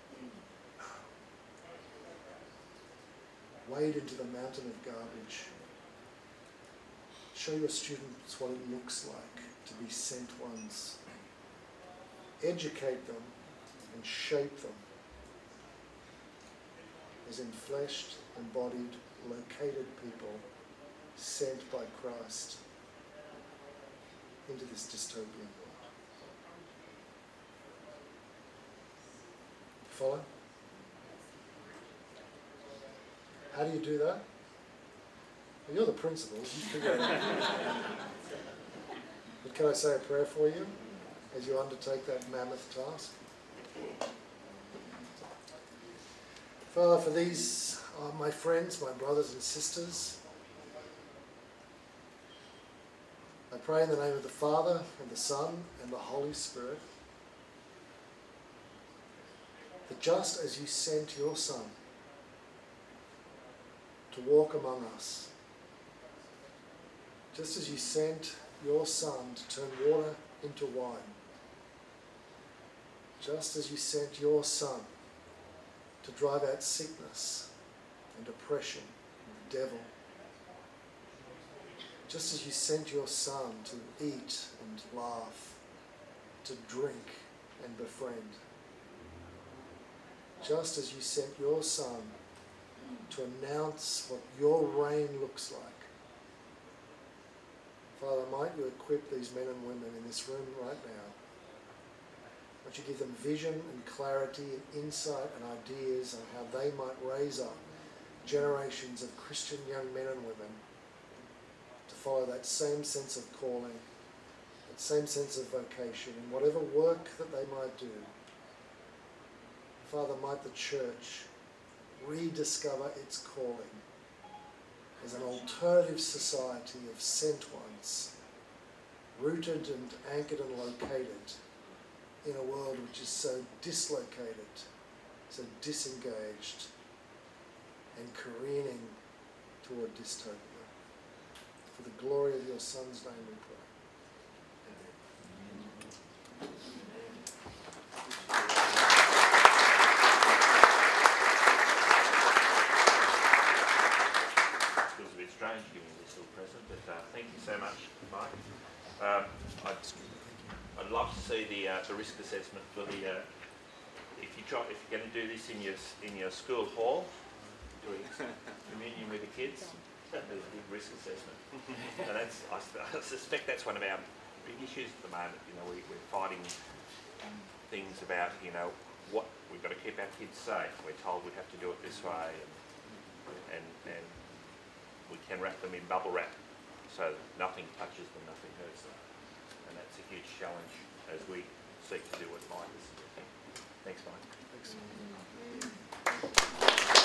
Wade into the mountain of garbage. Show your students what it looks like to be sent ones. Educate them and shape them as enfleshed, embodied, located people sent by Christ into this dystopian world. Follow? How do you do that? Well, you're the principals, you figure it out. But can I say a prayer for you as you undertake that mammoth task? Father, for these are my friends, my brothers and sisters, I pray in the name of the Father, and the Son, and the Holy Spirit, that just as you sent your Son to walk among us, just as you sent your Son to turn water into wine, just as you sent your Son to drive out sickness and oppression and the devil, just as you sent your Son to eat and laugh, to drink and befriend, just as you sent your Son to announce what your reign looks like. Father, might you equip these men and women in this room right now. Might you give them vision and clarity and insight and ideas on how they might raise up generations of Christian young men and women to follow that same sense of calling, that same sense of vocation in whatever work that they might do. Father, might the church rediscover its calling as an alternative society of sent ones, rooted and anchored and located in a world which is so dislocated, so disengaged, and careening toward dystopia. For the glory of your Son's name we pray. Strange giving this little present, but uh, thank you so much, Mike. Uh, I'd, I'd love to see the uh, the risk assessment for the uh, if you try if you're going to do this in your in your school hall, doing communion with the kids, there's a big risk assessment, and that's I, I suspect that's one of our big issues at the moment. You know, we, we're fighting things about you know what we've got to keep our kids safe. We're told we have to do it this way, and and. and we can wrap them in bubble wrap so nothing touches them, nothing hurts them. And that's a huge challenge as we seek to do what Mike is suggesting. Thanks, Mike. Thanks.